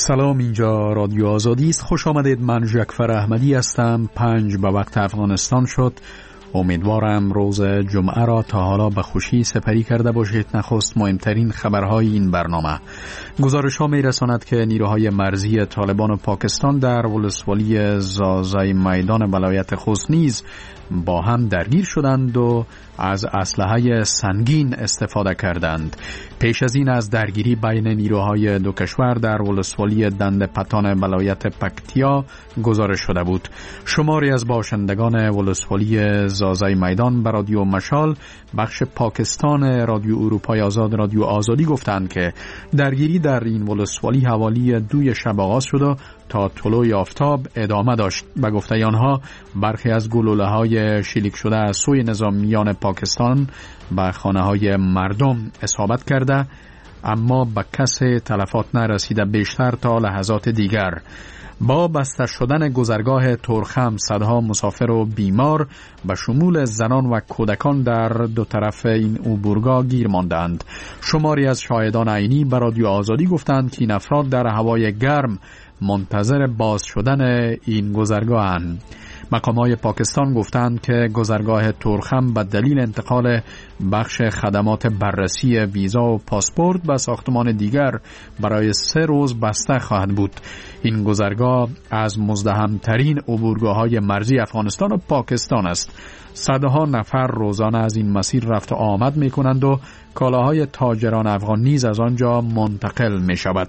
سلام، اینجا رادیو آزادی است. خوش آمدید. من جعفر احمدی هستم. 5 به وقت افغانستان شد. امیدوارم روز جمعه را تا حالا به خوشی سپری کرده باشید. نخست مهمترین خبرهای این برنامه. گزارش ها می رساند که نیروهای مرزی طالبان و پاکستان در ولسوالی زازای میدان ولایت خوست نیز با هم درگیر شدند و از اسلحه سنگین استفاده کردند. پیش از این از درگیری بین نیروهای دو کشور در ولسوالی دند پتان ولایت پکتیا گزارش شده بود. شماری از باشندگان ولسوالی زازای میدان به رادیو مشال بخش پاکستان رادیو اروپای آزاد رادیو آزادی گفتند که درگیری در این ولسوالی حوالی 2 شب آغاز شد و تا طلوع آفتاب ادامه داشت. به گفته آنها برخی از گلوله‌های شلیک شده از سوی نظامیان پاکستان به خانه‌های مردم اصابت کرده، اما به کسی تلفات نرسیده. بیشتر تا لحظات دیگر با بسته شدن گذرگاه تورخم صدها مسافر و بیمار به شمول زنان و کودکان در دو طرف این عبورگاه گیر ماندند. شماری از شاهدان عینی به رادیو آزادی گفتند که این افراد در هوای گرم منتظر باز شدن این گذرگاهند. مقامات پاکستان گفتند که گذرگاه تورخم به دلیل انتقال بخش خدمات بررسی ویزا و پاسپورت به ساختمان دیگر برای 3 روز بسته خواهد بود. این گذرگاه از مزدحمترین عبورگاه‌های مرزی افغانستان و پاکستان است. صدها نفر روزانه از این مسیر رفت و آمد می کنند و کالاهای تاجران افغان نیز از آنجا منتقل می شود.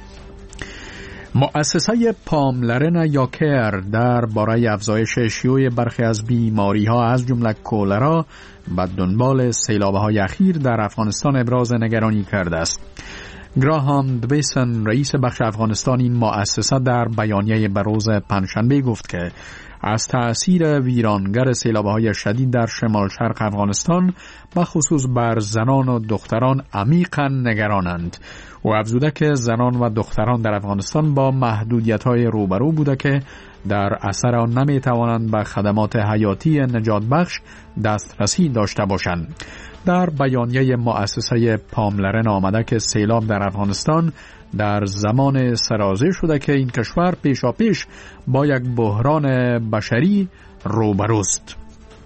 مؤسسه پاملرن یا کیر در باره افزایش شیوع برخی از بیماری‌ها از جمله کولرا به دنبال سیلاب‌های اخیر در افغانستان ابراز نگرانی کرده است. گراهام دویسن رئیس بخش افغانستان این مؤسسه در بیانیه به روز پنجشنبه گفت که از تأثیر ویرانگر سیلاب‌های شدید در شمال شرق افغانستان به خصوص بر زنان و دختران عمیقاً نگرانند. و افزوده که زنان و دختران در افغانستان با محدودیت‌های روبرو بوده که در اثر آن نمی‌توانند به خدمات حیاتی نجات بخش دسترسی داشته باشند. در بیانیه مؤسسه پاملرن آمده که سیلاب در افغانستان در زمان سرازیر شده که این کشور پیشاپیش با یک بحران بشری روبروست.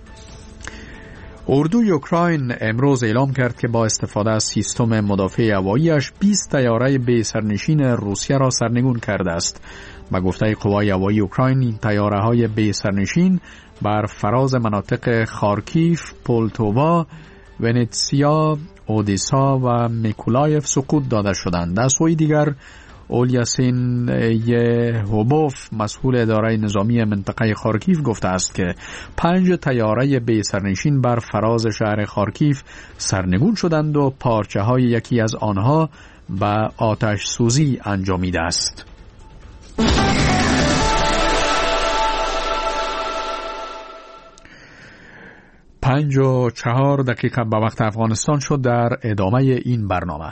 اردوی اوکراین امروز اعلام کرد که با استفاده از سیستم مدافع هوایی‌اش 20 طیاره بی سرنشین روسیه را سرنگون کرده است. به گفته قوای هوایی اوکراین این طیاره‌های بی سرنشین بر فراز مناطق خارکیف، پولتووا، ونیتسیا، اودیسا و میکولایف سقوط داده شدند. در سوی دیگر اولیاسین یهوبوف مسئول اداره نظامی منطقه خارکیف گفته است که 5 طیاره بی سرنشین بر فراز شهر خارکیف سرنگون شدند و پارچه های یکی از آنها به آتش سوزی انجامیده است. 5:04 به وقت افغانستان شد. در ادامه این برنامه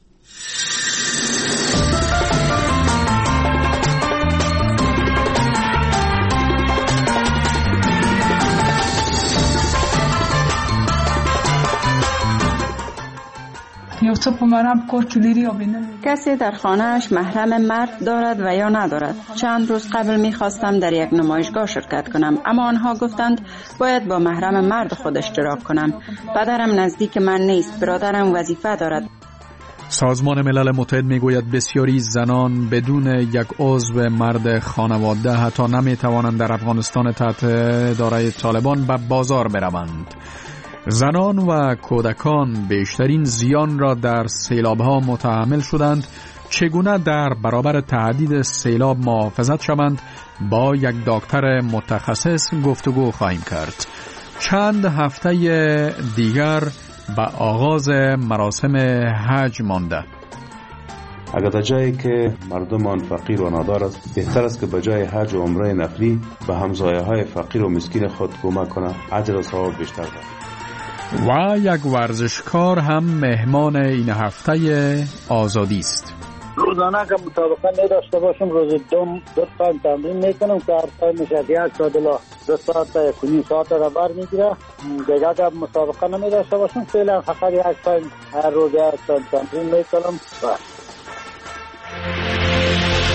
کسی در خانه‌اش محرم مرد دارد و یا ندارد. چند روز قبل می‌خواستم در یک نمایشگاه شرکت کنم، اما آنها گفتند باید با محرم مرد خود اشتراک کنم. پدرم نزدیک من نیست، برادرم وظیفه دارد. سازمان ملل متحد میگوید بسیاری زنان بدون یک عضو مرد خانواده حتی نمی‌توانند در افغانستان تحت اداره طالبان به بازار بروند. زنان و کودکان بیشترین زیان را در سیلاب‌ها متحمل شدند. چگونه در برابر تهدید سیلاب محافظت شوند؟ با یک دکتر متخصص گفتگو خواهیم کرد. چند هفته دیگر به آغاز مراسم حج مانده. اگر در جایی که مردمان فقیر و نادار است، بهتر است که به جای حج و عمره نفلی به همسایه‌های فقیر و مسکین خود کمک کنند، اجر و ثواب بیشتر دارد. و یک ورزشکار هم مهمان این هفته آزادی است. روزانه که مطابقه نداشته باشم روز دو تایم تمرین میکنم که هر تایمش از 1 ساعت الی 2 ساعت تا 1.5 ساعت را بر میگیره. دیگه که مطابقه نمیداشته باشم فعلا فقط 1 تایم هر روز 1 تایم تمرین میکنم.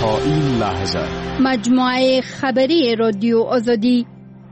تا این لحظه. مجموعه خبری رادیو آزادی.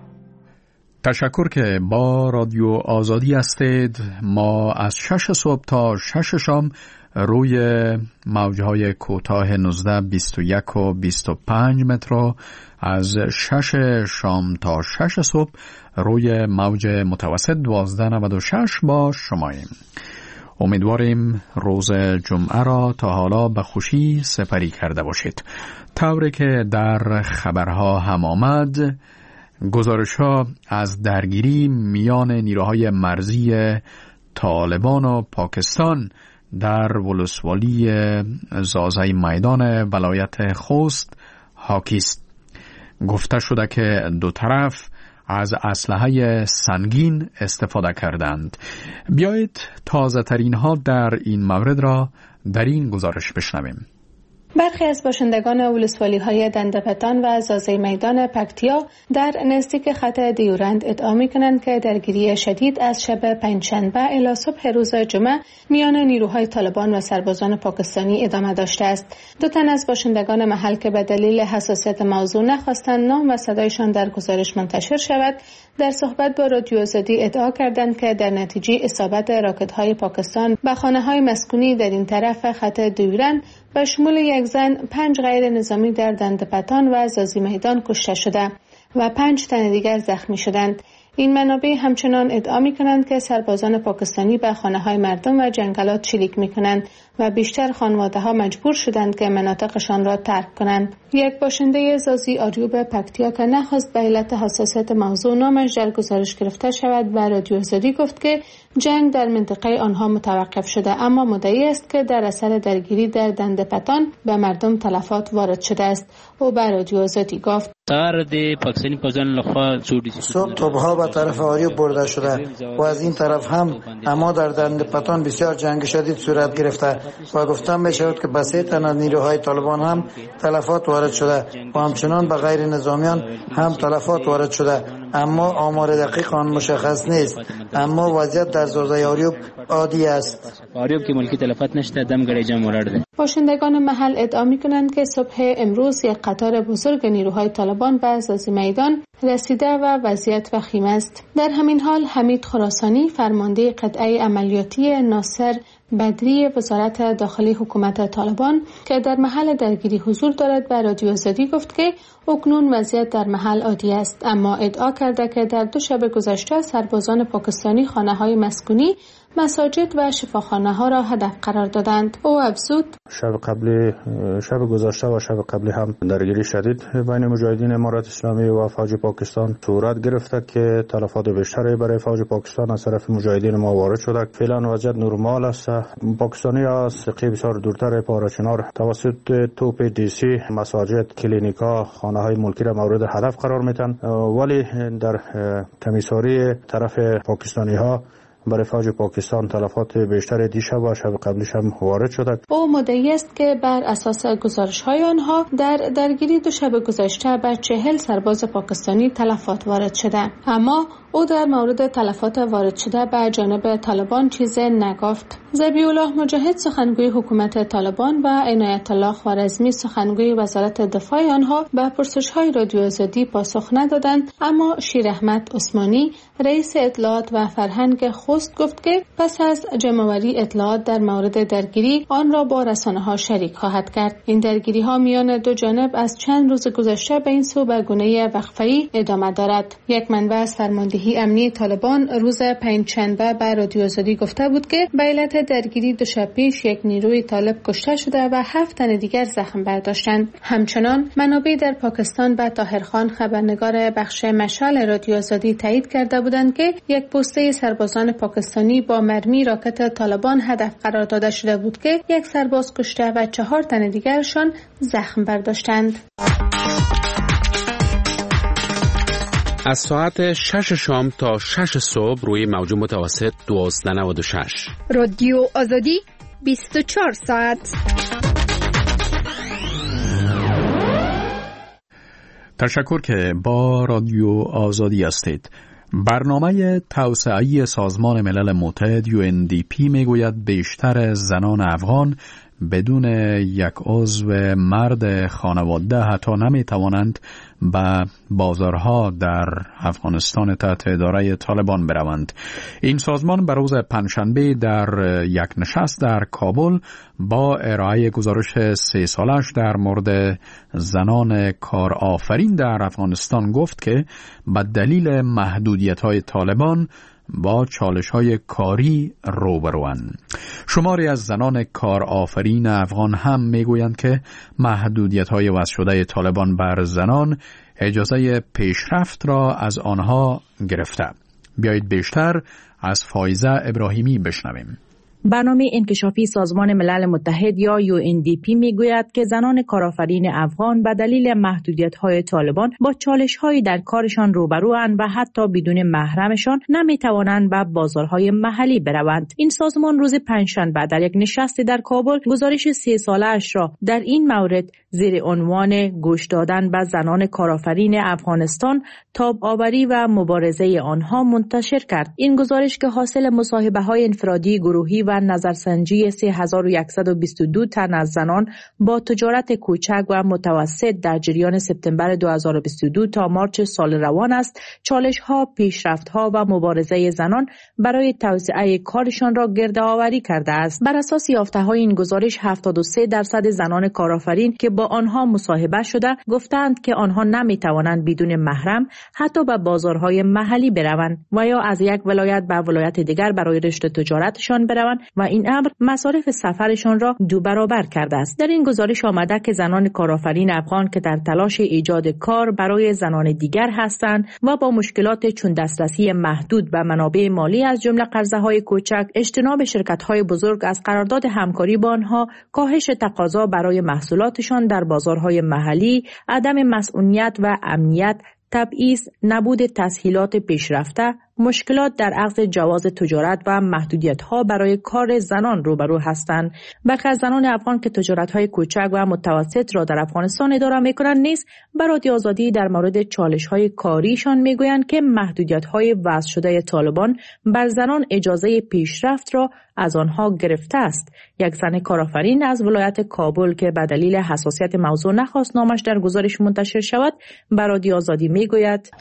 تشکر که با رادیو آزادی هستید. ما از 6 صبح تا 6 شام روی موجهای کوتاه 19, 21 و 25 متر، از 6 شام تا 6 صبح روی موج متوسط 1296 با شماییم. امیدواریم روز جمعه را تا حالا به خوشی سپری کرده باشید. طوری که در خبرها هم آمد، گزارش‌ها از درگیری میان نیروهای مرزی طالبان و پاکستان در ولسوالی زازای میدان ولایت خوست حاکی است. گفته شده که دو طرف از اسلحه سنگین استفاده کردند. بیایید تازه ترین ها در این مورد را در این گزارش بشنویم. برخی از باشندگان ولسوالی‌های دندپتان و زازای میدان پکتیا در نزدیک خط دیورند ادعا می‌کنند که درگیری شدید از شب پنجشنبه الی صبح روز جمعه میان نیروهای طالبان و سربازان پاکستانی ادامه داشته است. دو تن از باشندگان محل که به دلیل حساسیت موضوع نخواستند نام و صدایشان در گزارش منتشر شود، در صحبت با رادیو آزادی ادعا کردند که در نتیجه اصابت راکت‌های پاکستان به خانه‌های مسکونی در این طرف خط دیورند به شمول یک زن 5 غیر نظامی در دندپتان و زازی میدان کشته شده و 5 تن دیگر زخمی شدند. این منابع همچنان ادعا می‌کنند که سربازان پاکستانی به خانه‌های مردم و جنگلات چلیک می‌کنند و بیشتر خانواده‌ها مجبور شدند که مناطقشان را ترک کنند. یک باشنده زازی آریوب پکتیا که نخواست به علت حساسیت موضوع نامش در گزارش گرفته شود و رادیو آزادی گفت که جنگ در منطقه آنها متوقف شده، اما مدعی است که در اثر درگیری در دندپتان به مردم تلفات وارد شده است. او به رادیو آزادی گفت صبح توپ‌ها به طرف آریوب برده شده و از این طرف هم، اما در دندپتان بسیار جنگ شدید صورت گرفته و گفتم می‌شود که به 3 تن از نیروهای طالبان هم تلفات وارد شده و همچنان به غیر نظامیان هم تلفات وارد شده، اما آمار دقیق آن مشخص نیست. اما وضعیت در زازای آریوب عادی است. آریوب که ملکی تلفات نشده، دم گره جمع ورده. باشندگان محل ادعا می‌کنند که صبح امروز یک قطار بزرگ نیروهای طالبان به زازی میدان رسیده و وضعیت وخیم است. در همین حال حمید خراسانی، فرمانده قطعه عملیاتی ناصر بدری وزارت داخلی حکومت طالبان که در محل درگیری حضور دارد، به رادیو آزادی گفت که اکنون وضعیت در محل عادی است، اما ادعا کرده که در 2 شب گذشته سربازان پاکستانی خانه‌های مسکونی، مساجد و شفاخانه‌ها را هدف قرار دادند. او افزود: شب گذشته و شب قبلی هم درگیری شدید بین مجاهدین امارت اسلامی و فوج پاکستان صورت گرفته که تلفات بیشتری برای فوج پاکستان از طرف مجاهدین ما وارد شده. فعلا وضعیت نرمال است. پاکستانی از سقی بسیار دورتر پاراچنار توسط توپ دیسی مساجد، کلینیکا، خانه‌های ملکی را مورد هدف قرار میدن، ولی در تمیزسازی طرف پاکستانی‌ها برای فوج پاکستان تلفات بیشتر دیشب و شب قبلش هم وارد شده. او مدعی است که بر اساس گزارش‌های آنها در درگیری 2 شب گذشته به 40 سرباز پاکستانی تلفات وارد شده، اما او در مورد تلفات وارد شده به جانب طالبان چیزی نگفت. ذبیح‌الله مجاهد، سخنگوی حکومت طالبان، و عنایت الله خوارزمی، سخنگوی وزارت دفاع آنها، به پرسش‌های رادیو آزادی پاسخ ندادند، اما شیر احمد عثمانی، رئیس اطلاعات و فرهنگ خوست، گفت که پس از جمع‌آوری اطلاعات در مورد درگیری آن را با رسانه‌ها شریک خواهد کرد. این درگیری‌ها میان 2 جانب از چند روز گذشته به این سو به گونه وقفه‌ای ادامه دارد. یک منبع از فرماندهی امنی طالبان روز پنجشنبه به رادیو آزادی گفته بود که به علت درگیری 2 شب پیش یک نیروی طالب کشته شده و 7 تن دیگر زخم برداشتند. همچنان منابع در پاکستان به طاهرخان، خبرنگار بخش مشعل رادیو آزادی، تایید کرده بودند که یک پوسته سربازان پاکستانی با مرمی راکت طالبان هدف قرار داده شده بود که 1 سرباز کشته و 4 تن دیگرشان زخم برداشتند. از ساعت 6 شام تا 6 صبح روی موج متوسط 1296. رادیو آزادی 24 ساعت. تشکر که با رادیو آزادی هستید. برنامه توسعه‌ای سازمان ملل متحد UNDP میگوید بیشتر زنان افغان بدون یک عضو مرد خانواده حتی نمی توانند به بازارها در افغانستان تحت اداره طالبان بروند. این سازمان به روز پنجشنبه در یک نشست در کابل با ارائه گزارش 3 سالش در مورد زنان کارآفرین در افغانستان گفت که به دلیل محدودیت‌های طالبان با چالش‌های کاری روبروند. شماری از زنان کارآفرین افغان هم میگویند که محدودیت‌های وضع شده طالبان بر زنان اجازه پیشرفت را از آنها گرفته. بیایید بیشتر از فایزه ابراهیمی بشنویم. برنامه انکشافی سازمان ملل متحد یا UNDP میگوید که زنان کارآفرین افغان به دلیل محدودیت‌های طالبان با چالش‌های در کارشان روبروند و حتی بدون محرمشان نمی‌توانند به بازارهای محلی بروند. این سازمان روز پنجشنبه در یک نشست در کابل گزارش 3 ساله‌اش را در این مورد زیر عنوان گوش دادن به زنان کارآفرین افغانستان، تاب آوری و مبارزه آنها منتشر کرد. این گزارش که حاصل مصاحبه‌های انفرادی، گروهی و نظرسنجی 3122 تن از زنان با تجارت کوچک و متوسط در جریان سپتامبر 2022 تا مارچ سال روان است، چالش‌ها، پیشرفت‌ها و مبارزه زنان برای توسعه کارشان را گردآوری کرده است. بر اساس یافته‌های این گزارش 73% زنان کارآفرین که با آنها مصاحبه شده گفتند که آنها نمی‌توانند بدون محرم حتی به بازارهای محلی بروند و یا از یک ولایت به ولایت دیگر برای رشد تجارتشان بروند و این امر مصارف سفرشان را 2 برابر کرده است. در این گزارش آمده که زنان کارآفرین افغان که در تلاش ایجاد کار برای زنان دیگر هستند و با مشکلات چون دسترسی محدود به منابع مالی از جمله قرضه‌های کوچک، اجتناب شرکت‌های بزرگ از قرارداد همکاری با آنها، کاهش تقاضا برای محصولاتشان در بازارهای محلی، عدم مسئولیت و امنیت، تبعیض، نبود تسهیلات پیشرفته، مشکلات در اخذ جواز تجارت و محدودیت‌ها برای کار زنان روبرو هستند. برخی از زنان افغان که تجارت‌های کوچک و متوسط را در افغانستان اداره می‌کنند نیز به رادیو آزادی در مورد چالش‌های کاریشان می‌گویند که محدودیت‌های وضع شده طالبان بر زنان اجازه پیشرفت را از آنها گرفته است. یک زن کارآفرین از ولایت کابل که به دلیل حساسیت موضوع نخواست نامش در گزارش منتشر شود، به رادیو آزادی می‌گوید: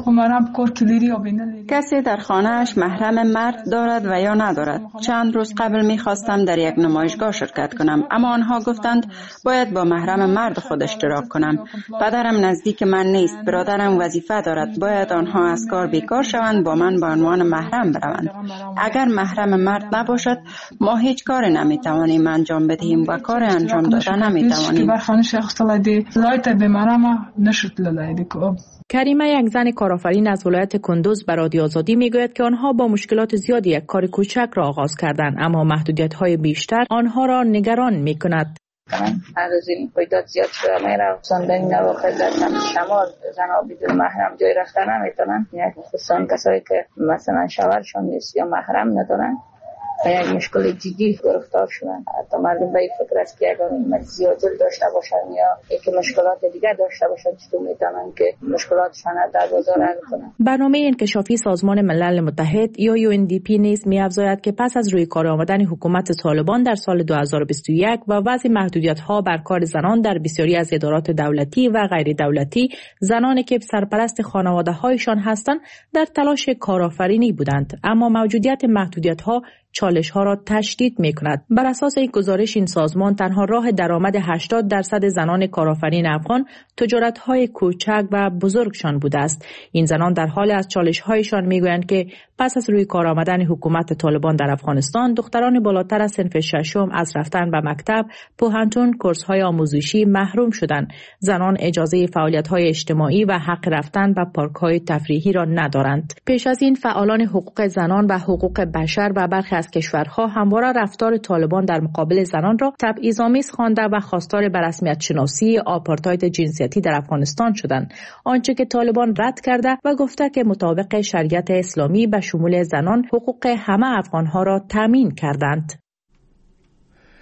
کسی در خانه‌اش محرم مرد دارد و یا ندارد. چند روز قبل می‌خواستم در یک نمایشگاه شرکت کنم، اما آنها گفتند باید با محرم مرد خود اشتراک کنم. پدرم نزدیک من نیست، برادرم وظیفه دارد، باید آنها از کار بیکار شوند، با من به عنوان محرم بروند. اگر محرم مرد نباشد ما هیچ کاری نمی‌توانیم انجام بدهیم و کار انجام دادن نمی‌توانیم. کریمه، یک زن کارآفرین از ولایت کندوز، به رادیو آزادی میگوید که آنها با مشکلات زیادی یک کار کوچک را آغاز کردند، اما محدودیت‌های بیشتر آنها را نگران می‌کند. از این قیدات زیاد شده میره، در این واقع در شمال زنها بدون محرم جای رفتن نمیتونن، خصوصا کسایی که مثلا شوهرشون نیست یا محرم ندارن و یک مشکل جدی گرفتار شدن. حتی مردم به این فکر است که اگر زیادل داشته باشن یا یک مشکلات دیگر داشته باشن چطور میتونن که مشکلاتشان در بازار حل کنن. برنامه انکشافی سازمان ملل متحد یا UNDP نیز می‌افزاید که پس از روی کار آمدن حکومت طالبان در سال 2021 و وضع محدودیت‌ها بر کار زنان در بسیاری از ادارات دولتی و غیر دولتی، زنانی که سرپرست خانواده‌هایشان هستند در تلاش کارآفرینی بودند، اما موجودیت محدودیت‌ها چالش‌ها را تشدید می‌کند. بر اساس این گزارش این سازمان تنها راه درآمد 80% زنان کارآفرین افغان تجارت‌های کوچک و بزرگشان بوده است. این زنان در حال از چالش‌هایشان می‌گویند که پس از روی کار آمدن حکومت طالبان در افغانستان، دختران بالاتر از صنف ششم از رفتن به مکتب، پوهنتون، کورس‌های آموزشی محروم شدند. زنان اجازه فعالیت‌های اجتماعی و حق رفتن به پارک‌های تفریحی را ندارند. پیش از این فعالان حقوق زنان و حقوق بشر و برخی از کشورها همواره رفتار طالبان در مقابل زنان را تبعیض‌آمیز خوانده و خواستار به رسمیت شناسی آپارتاید جنسیتی در افغانستان شدند، آنچه که طالبان رد کرده و گفته که مطابق شریعت اسلامی به شمول زنان حقوق همه افغانها را تامین کردند.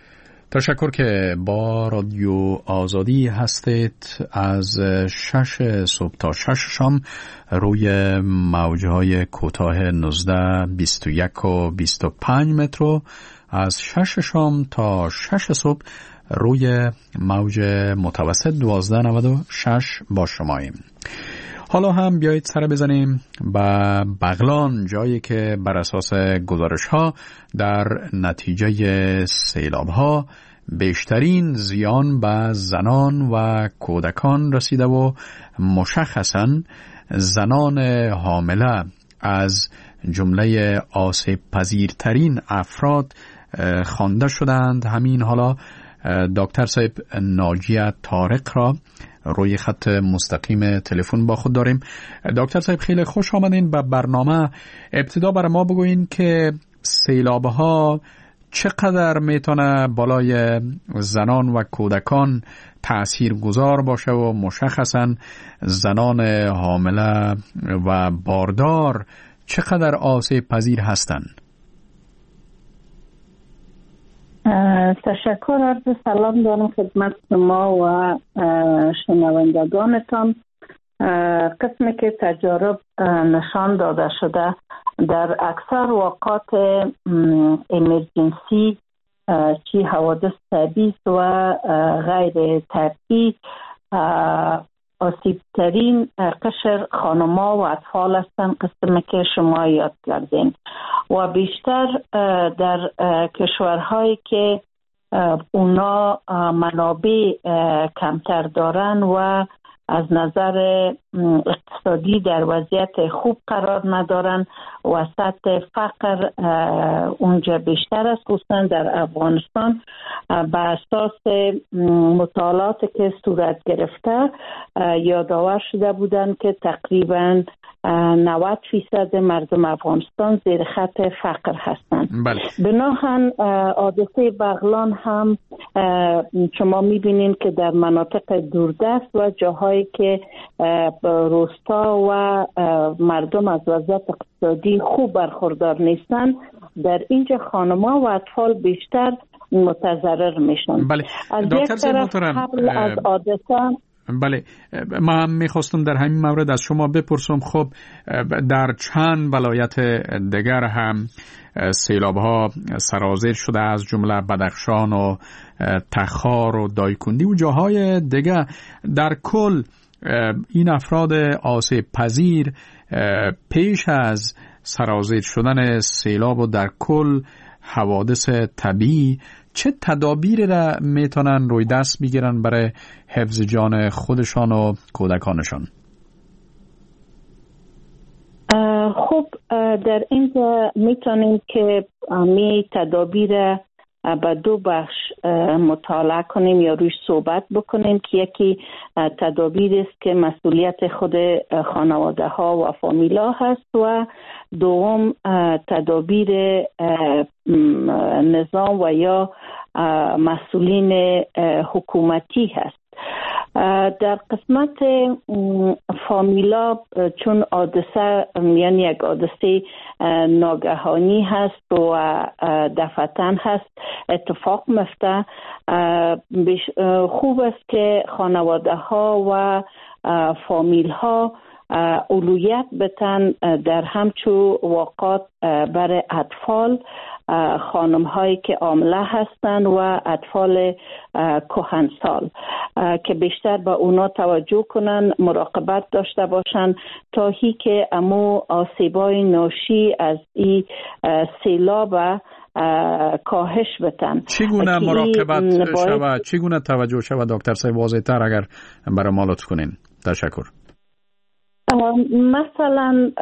تشکر که با رادیو آزادی هستید. از 6 صبح تا 6 شام روی موجهای کوتاه 19 21 و 25 متر و از 6 شام تا 6 صبح روی موج متوسط 1296 با شماییم. حالا هم بیایید سر بزنیم به بغلان، جایی که بر اساس گزارش ها در نتیجه سیلاب ها بیشترین زیان به زنان و کودکان رسیده و مشخصاً زنان حامله از جمله آسیب پذیرترین افراد خوانده شدند. همین حالا دکتر صاحب ناجیه طارق را روی خط مستقیم تلفن با خود داریم. دکتر صاحب خیلی خوش آمدین به برنامه. ابتدا برای ما بگوین که سیلاب ها چقدر میتونه بالای زنان و کودکان تأثیر گذار باشه و مشخصا زنان حامله و باردار چقدر آسیب پذیر هستند؟ تشکر، عرض سلام دارم خدمت شما و شنوندگانتان. قسمی که تجارب نشان داده شده در اکثر واقعات امرجنسی چی حوادث طبیعی و غیر طبیعی آسیب ترین قشر خانم‌ها و اطفال هستند، قسمی که شما یاد کردین و بیشتر در کشورهایی که اونا منابع کمتر دارن و از نظر اقتصادی در وضعیت خوب قرار ندارن و سطح فقر اونجا بیشتر است. خصوصا در افغانستان به اساس مطالعات که صورت گرفته یادآور شده بودند که تقریبا 90% مردم افغانستان زیر خط فقر هستند. بناهن حادثه بغلان هم شما میبینید که در مناطق دوردست و جاهایی که روستا و مردم از وضعیت اقتصادی خوب برخوردار نیستند، در اینجا خانم‌ها و اطفال بیشتر متضرر میشن. بله. از دکتر یک طرف قبل از حادثه بله، ما هم میخواستم در همین مورد از شما بپرسم. خب در چند ولایت دیگر هم سیلاب ها سرازیر شده، از جمله بدخشان و تخار و دایکندی و جاهای دیگر. در کل این افراد آسیب پذیر پیش از سرازیر شدن سیلاب و در کل حوادث طبیعی چه تدابیر را میتونن روی دست بگیرن برای حفظ جان خودشان و کودکانشان؟ خب در اینجا میتونیم که می تدابیر به دو بخش مطالعه کنیم یا روش صحبت بکنیم که یکی تدابیر است که مسئولیت خود خانواده ها و فامیلا هست و دوم تدابیر نظام و یا مسئولین حکومتی هست. در قسمت فامیلا چون حادثه یعنی یک حادثه ناگهانی هست و دفعتاً هست اتفاق میفته، خوب است که خانواده ها و فامیل ها اولویت بتن در همچو واقعات برای اطفال، خانم هایی که حامله هستند و اطفال کهنسال که بیشتر به اونا توجه کنن، مراقبت داشته باشن تا هی که امو آسیبای ناشی از این سیلاب کاهش بتن. چگونه مراقبت شود؟ چگونه توجه شود دکتر صاحب؟ واضح تر اگر برای ما لطف کنین. تشکر. مثلا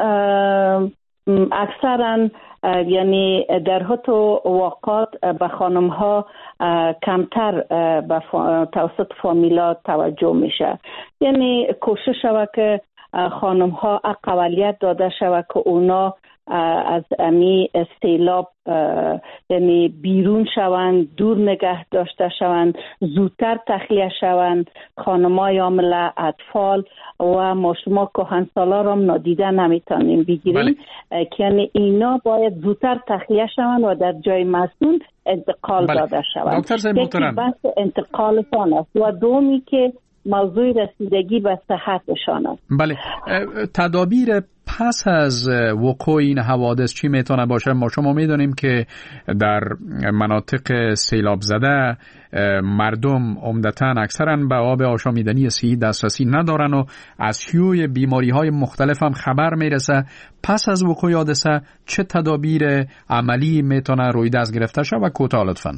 اکثرا یعنی در حتی واقعات به خانم ها کمتر به توسط فامیلا توجه میشه، یعنی کوشش شود که خانم ها اقلیت داده شود که اونا از امی سیلاب یعنی بیرون شوند، دور نگه داشته شوند، زودتر تخلیه شوند. خانمای حامله، اطفال و ما شما کهنسالا را نادیده نمیتونیم بگیریم که یعنی اینا باید زودتر تخلیه شوند و در جای مسئول انتقال داده شوند. دکتر صاحب محترم، بحث انتقالشان است و دومی که موضوع رسیدگی به صحتشان است. بله، تدابیر پس از وقوع این حوادث چی میتونه باشه؟ ما شما میدونیم که در مناطق سیلاب زده مردم عمدتاً اکثراً به آب آشامیدنی صحی دسترسی ندارن و از شیوع بیماری‌های مختلف هم خبر میرسه. پس از وقوع حادثه چه تدابیر عملی میتونه روی دست گرفته شه و کوتاه لطفاً؟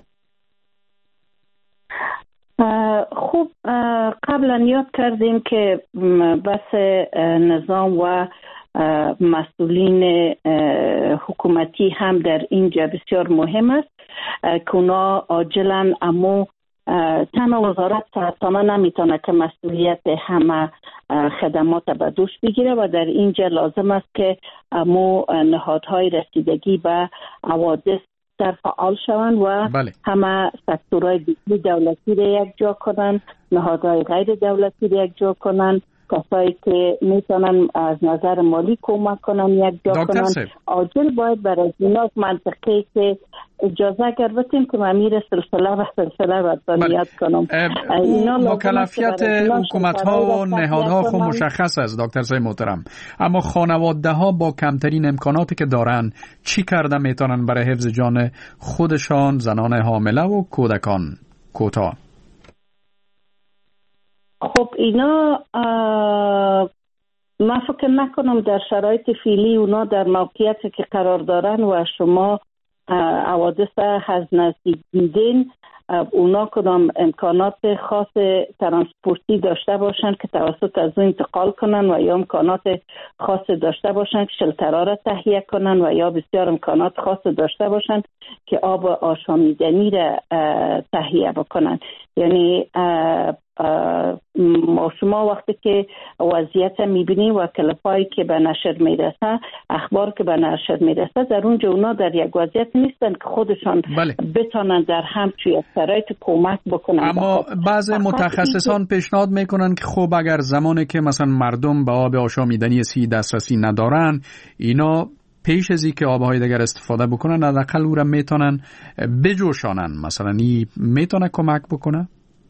خوب، قبلا یاد کردیم که بس نظام و مسئولین حکومتی هم در اینجا بسیار مهم است که اونا عاجلا اما تنها وزارت سرطانه نمیتونه که مسئولیت همه خدمات به دوش بگیره و در اینجا لازم است که اما نهادهای رسیدگی به حوادث در فعال شوند و همه سکتورهای دولتی را یک جا کنند، نهادهای غیر دولتی را یک جا کنند، کسایی که میتونن از نظر مالی کمک کنن یک جا کنن. عاجل باید برای اینا منطقی که اجازه اگر بتیم که امیر سلسله و بنیاد کنم. مکلفیت حکومت‌ها و نهادها خود مشخص است دکتر صاحب محترم، اما خانواده ها با کمترین امکاناتی که دارن چی کرده میتونن برای حفظ جان خودشان، زنان حامله و کودکان؟ کوتاه. خب اینا من فکر نکنم در شرایط فعلی اونا در موقعیتی که قرار دارن و شما حوادث از نزدیک دیدین، اونا کدام امکانات خاص ترانسپورتی داشته باشن که توسط از اون انتقال کنن و یا امکانات خاص داشته باشن که شلترها را تهیه کنن و یا بسیار امکانات خاص داشته باشن که آب آشامیدنی را تهیه بکنن. یعنی شما وقتی که وضعیت میبینیم و کلپایی که به نشر میرسه، اخبار که به نشر میرسه، در اونجا اونا در یک وضعیت نیستن که خودشان بتانن در همچون شرایط کمک بکنن. اما بعض متخصصان پیشنهاد میکنن که خب اگر زمانی که مثلا مردم به آب آشامیدنی صحی دسترسی ندارن، اینا پیش از اینکه آبهای دیگر استفاده بکنن حداقل او را میتونن بجوشانن، مثلا این میتونه کمک بکنه.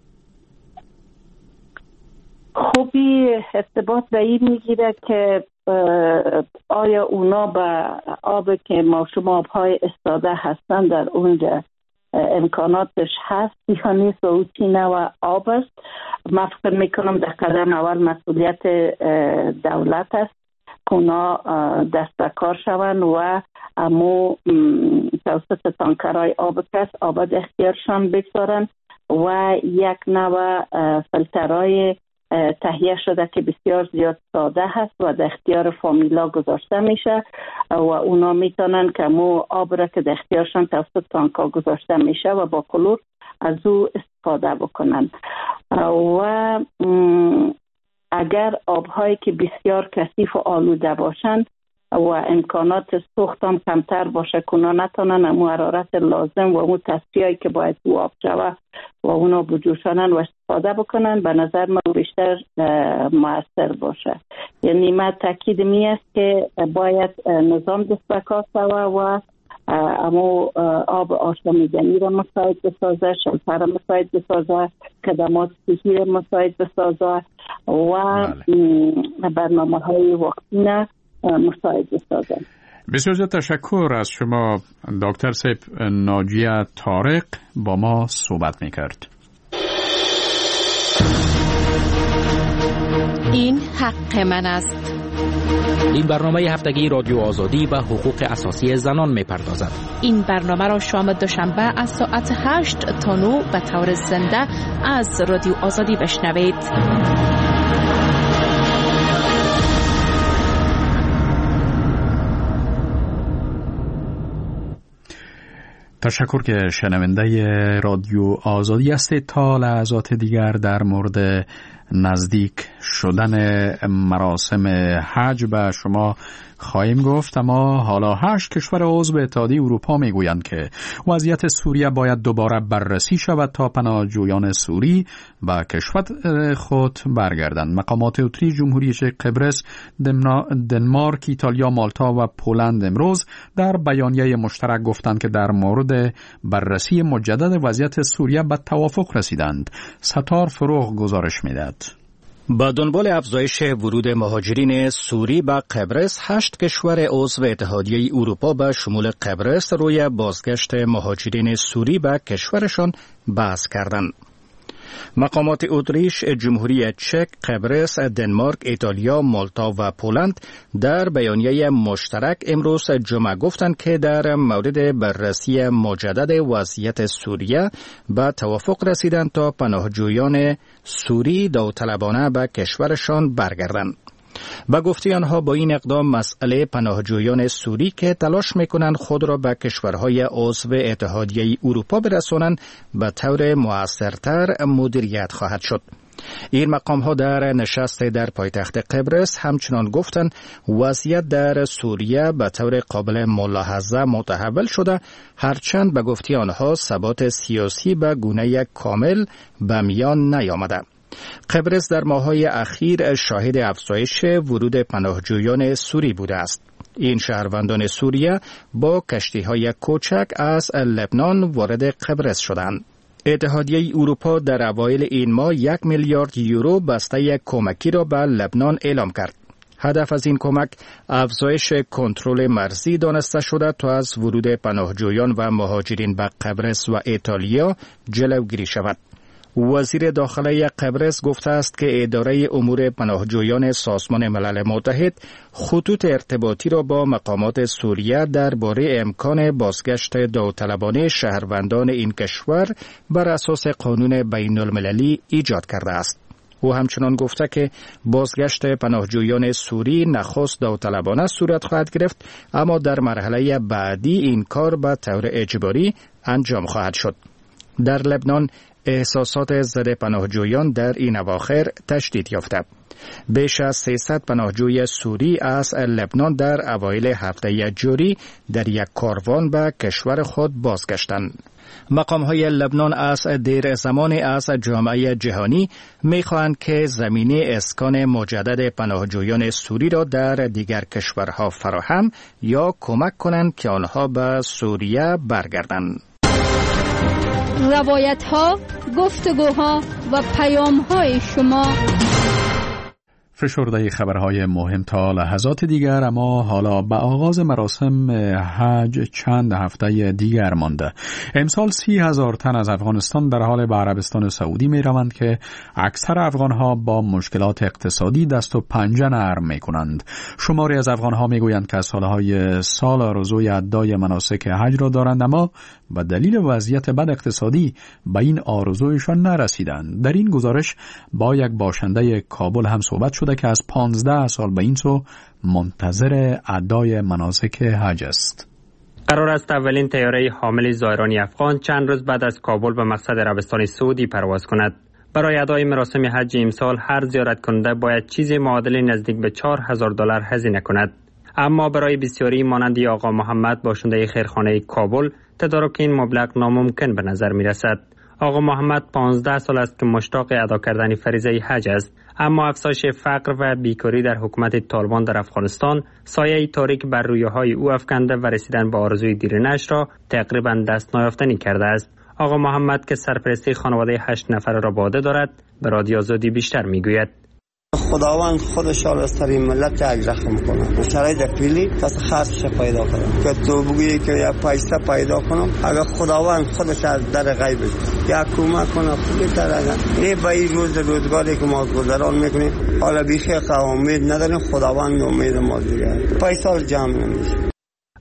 خوبی ارتباط به این میگیره که آیا اونا به آب که ما شما آبهای استاده هستن در اونجا امکاناتش هست یا نیست و او چی نوع آب است. من فکر میکنم در قدم اول مسئولیت دولت است که اونا دست کار شوند و امو توسط تانکرهای آب کس آب اختیارشان بگذارن و یک نوع فیلترهای تهیه شده که بسیار زیاد ساده هست و در اختیار فامیلا گذاشته میشه و اونا میتونن که مو آب را که در اختیارشان توسط تانکا گذاشته میشه و با کلور از او استفاده بکنن. و اگر آبهایی که بسیار کثیف و آلوده باشن و امکانات سوخت هم کمتر باشه که اونا نتونن امو حرارت لازم و امو تصفیه‌ای که باید تو آب شوه و اونا بجوشانن و استفاده بکنن، به نظر من بیشتر مؤثر باشه. یعنی من تاکید می است که باید نظام دستکار شوه و امو آب آشامیدنی را مساعد بسازه، شلتر را مساعد بسازه، خدمات صحی را مساعد بسازه و برنامه های وقتینه مساعد بسازه. بسیار تشکر از شما دکتر صاحب. ناجیه طارق با ما صحبت میکرد. این حق من است. این برنامه هفتگی رادیو آزادی و حقوق اساسی زنان میپردازد. این برنامه را شام دوشنبه از ساعت 8 تا 9 به طور زنده از رادیو آزادی بشنوید. تشکر که شنونده رادیو آزادی هستید. تا لحظات دیگر در مورد نزدیک شدن مراسم حج به شما خواهیم گفت، اما حالا 8 کشور عضو اتحادیه اروپا میگویند که وضعیت سوریه باید دوباره بررسی شود تا پناهجویان سوری به کشور خود برگردند. مقامات اتریش، جمهوری چک، قبرس، دنمارک، ایتالیا، مالتا و پولند امروز در بیانیه مشترک گفتند که در مورد بررسی مجدد وضعیت سوریه به توافق رسیدند. ستار فروغ گزارش میدهد. با دنبال افزایش ورود مهاجرین سوری به قبرس، 8 کشور عضو اتحادیه اروپا به شمول قبرس روی بازگشت مهاجرین سوری به کشورشان بحث کردند. مقامات اتریش، جمهوری چک، قبرس، دنمارک، ایتالیا، مالتا و پولند در بیانیه مشترک امروز جمعه گفتند که در مورد بررسی مجدد وضعیت سوریه به توافق رسیدند تا پناهجویان سوری داوطلبانه به کشورشان برگردند. با گفته آنها با این اقدام مسئله پناهجویان سوری که تلاش میکنند خود را به کشورهای عضو اتحادیه اروپا برسانند به طور مؤثرتر مدیریت خواهد شد. این مقام ها در نشست در پایتخت قبرس همچنان گفتند وضعیت در سوریه به طور قابل ملاحظه متحول شده، هرچند به گفته آنها ثبات سیاسی به گونه کامل به میان نیامده. قبرس در ماه‌های اخیر شاهد افزایش ورود پناهجویان سوری بوده است. این شهروندان سوریه با کشتی‌های کوچک از لبنان وارد قبرس شدند. اتحادیه اروپا در اوایل این ماه 1 میلیارد یورو بسته کمکی را به لبنان اعلام کرد. هدف از این کمک افزایش کنترل مرزی دانسته شده تا از ورود پناهجویان و مهاجرین به قبرس و ایتالیا جلوگیری شود. وزیر داخله قبرس گفته است که اداره امور پناهجویان سازمان ملل متحد خطوط ارتباطی را با مقامات سوریه درباره امکان بازگشت داوطلبانه شهروندان این کشور بر اساس قانون بین المللی ایجاد کرده است. او همچنان گفته که بازگشت پناهجویان سوری نخست داوطلبانه صورت خواهد گرفت، اما در مرحله بعدی این کار به طور اجباری انجام خواهد شد. در لبنان احساسات ضد پناهجویان در این اواخر تشدید یافته. بیش از 300 پناهجوی سوری از لبنان در اوایل هفته جاری در یک کاروان به کشور خود بازگشتند. مقام‌های لبنان از دیر زمانی از جامعه جهانی می‌خواهند که زمینه اسکان مجدد پناهجویان سوری را در دیگر کشورها فراهم یا کمک کنند که آنها به سوریه برگردند. روایت‌ها، گفتگوها و پیام‌های شما. فشرده خبرهای مهم تا لحظات دیگر، اما حالا به آغاز مراسم حج چند هفته دیگر مانده. امسال 30,000 تن از افغانستان در حال به عربستان سعودی می روند که اکثر افغانها با مشکلات اقتصادی دست و پنجه نرم می کنند. شماری از افغانها می گویند که از سالهای سال آرزوی ادای مناسک حج را دارند، اما به دلیل وضعیت بد اقتصادی به این آرزویشان نرسیدند. در این گزارش با یک باشنده کابل هم صحبت شده که از 15 سال به این سو منتظر ادای مناسک حج است. قرار است اولین طیاره حامل زائران افغان چند روز بعد از کابل به مقصد عربستان سعودی پرواز کند. برای ادای مراسم حج امسال هر زیارت کننده باید چیزی معادل نزدیک به $4,000 هزینه کند. اما برای بسیاری مانند آقا محمد باشنده خیرخانه کابل تدارک این مبلغ ناممکن به نظر می رسد. آقا محمد 15 سال است که مشتاق ادا کردن فریضه حج است، اما افزایش فقر و بیکاری در حکومت طالبان در افغانستان سایه تاریک بر رویاهای او افکنده و رسیدن به آرزوی دیرینه‌اش را تقریبا دست نیافتنی کرده است. آقا محمد که سرپرستی خانواده 8 نفره را به عهده دارد به رادیو آزادی بیشتر میگوید. خداوند خودش از ترین ملت یک رحم کنه، شرایط فعلی پس خاصش پیدا کنه که تو بگویی که یا پیسه پیدا کنم، اگر خداوند خودش از در غیب یا کمک کنه خوبی تر این به این روزگاری که ما گذران میکنیم حالا بیخی امید نداریم، خداوند امید ما دیگه پیسه جمع نمیشه.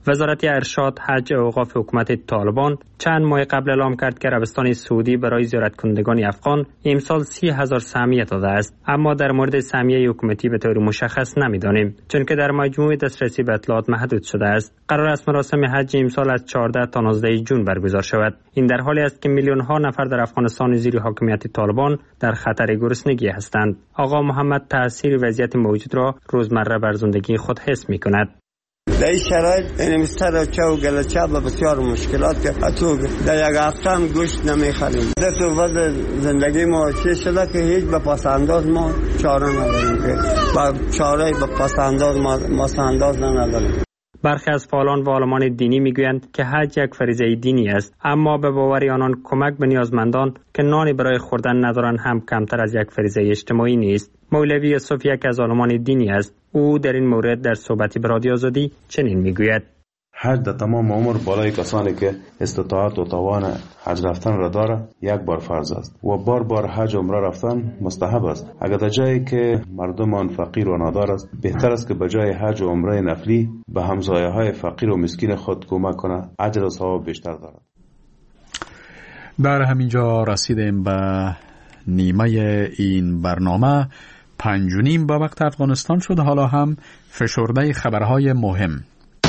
وزارت ارشاد، حج و اوقاف حکومت طالبان چند ماه قبل اعلام کرد که عربستان سعودی برای زیارت کنندگان افغان امسال 30,000 سهمیه داده است، اما در مورد سهمیه حکومتی به طور مشخص نمیدانیم، چون که در مجموع دسترسی به اطلاعات محدود شده است. قرار است مراسم حج امسال از 14 تا 19 جون برگزار شود. این در حالی است که میلیون ها نفر در افغانستان زیر حاکمیت طالبان در خطر گرسنگی هستند. آقا محمد تاثیر وضعیت موجود را روزمره بر زندگی خود حس می‌کند. در این شرایط این مسترچه و گلچه و بسیار مشکلات که اتو در یک هفته هم گوشت نمیخریم. در تو وضع زندگی ما چه شده که هیچ به پسنداز ما چاره نداریم، که با چاره به پسنداز ما سنداز نداریم. برخی از فعالان و عالمان دینی میگویند که حج یک فریضه دینی است، اما به باور آنان کمک به نیازمندان که نانی برای خوردن ندارند هم کمتر از یک فریضه اجتماعی نیست. مولوی یوسف یک از عالمان دینی است. او در این مورد در صحبتی به رادیو آزادی چنین میگوید: حج در تمام عمر بالای کسانی که استطاعت و توان حج رفتن را داره یک بار فرض است و بار حج عمره رفتن مستحب است. اگر در جایی که مردمان فقیر و نادار است، بهتر است که به جای حج و عمره نفلی به همسایه های فقیر و مسکین خود کمک کنه، اجر و ثواب بیشتر دارد. در همینجا رسیدیم به نیمه این برنامه. 5:30 با وقت افغانستان شد. حالا هم فشرده خبرهای مهم.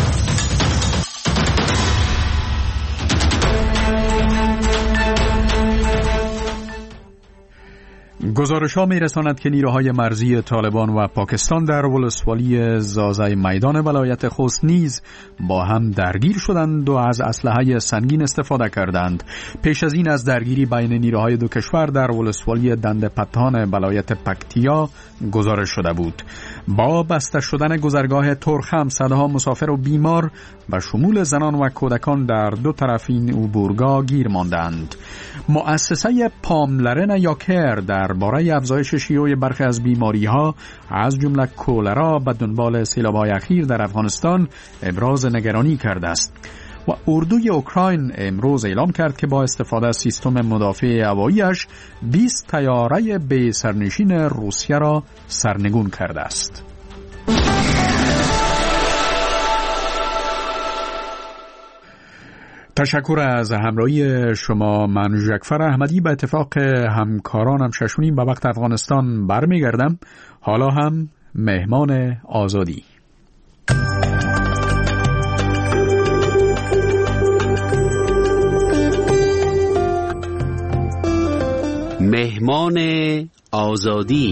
گزارش‌ها می‌رساند که نیروهای مرزی طالبان و پاکستان در ولسوالی زازای میدان ولایت خوست نیز با هم درگیر شدند و از اسلحه سنگین استفاده کردند. پیش از این از درگیری بین نیروهای دو کشور در ولسوالی دندپتان ولایت پکتیا گزارش شده بود. با بسته شدن گذرگاه ترخم، صدها مسافر و بیمار به شمول زنان و کودکان در دو طرف این عبورگاه گیر ماندند. مؤسسه پاملرن یا کر درباره افزایش شیوع برخی از بیماری‌ها از جمله کولرا به دنبال سیلاب‌های اخیر در افغانستان ابراز نگرانی کرده است. و اردوی اوکراین امروز اعلام کرد که با استفاده از سیستم مدافع هوایی‌اش 20 طیاره به سرنشین روسیه را سرنگون کرده است. تشکر از همراهی شما. من جعفر احمدی به اتفاق همکارانم 6:30 به وقت افغانستان برمیگردم. حالا هم مهمان آزادی. مهمان آزادی.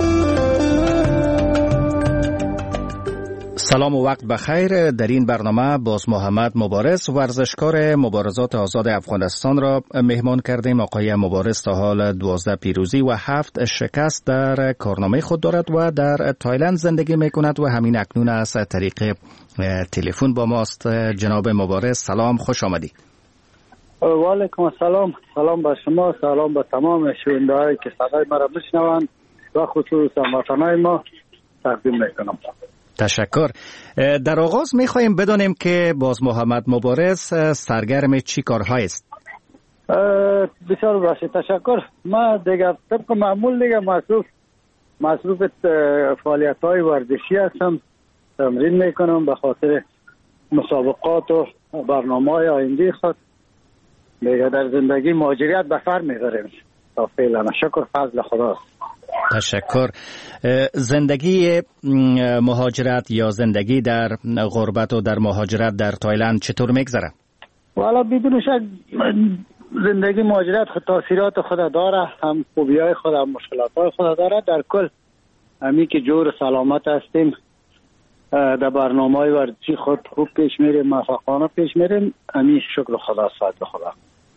سلام و وقت بخیر. در این برنامه باز محمد مبارز، ورزشکار مبارزات آزاد افغانستان را مهمان کردیم. آقای مبارز تا حال 12 پیروزی و 7 شکست در کارنامه خود دارد و در تایلند زندگی می کند و همین اکنون از طریق تلفن با ماست. جناب مبارز سلام، خوش آمدی. و علیکم السلام. سلام به شما، سلام به تمام شنونده‌هایی که صدای ما را بشنوند و خصوصا وطنای ما تقدیم میکنم. تشکر. در آغاز میخواهیم بدانیم که باز محمد مبارز سرگرم چی کارهای است؟ بسیار باشید، تشکر. ما دیگه طبق معمول دیگه مصروف فعالیت‌های ورزشی هستم. تمرین میکنم به خاطر مسابقات و برنامه‌های آینده خود. دیگه در زندگی مهاجرت به سر میبریم تا فعلا. شکر فضل خداست. تشکر. زندگی مهاجرت یا زندگی در غربت و در مهاجرت در تایلند چطور میگذره؟ والا بدون شک زندگی مهاجرت خود تاثیرات خود داره، هم خوبی‌های خود هم مشکلات‌های خود داره. در کل همی که جور سلامت هستیم، در برنامه‌های ورزشی خود خوب پیش میریم، موفقانه پیش میریم. همی شکر خدا، فضل خدا.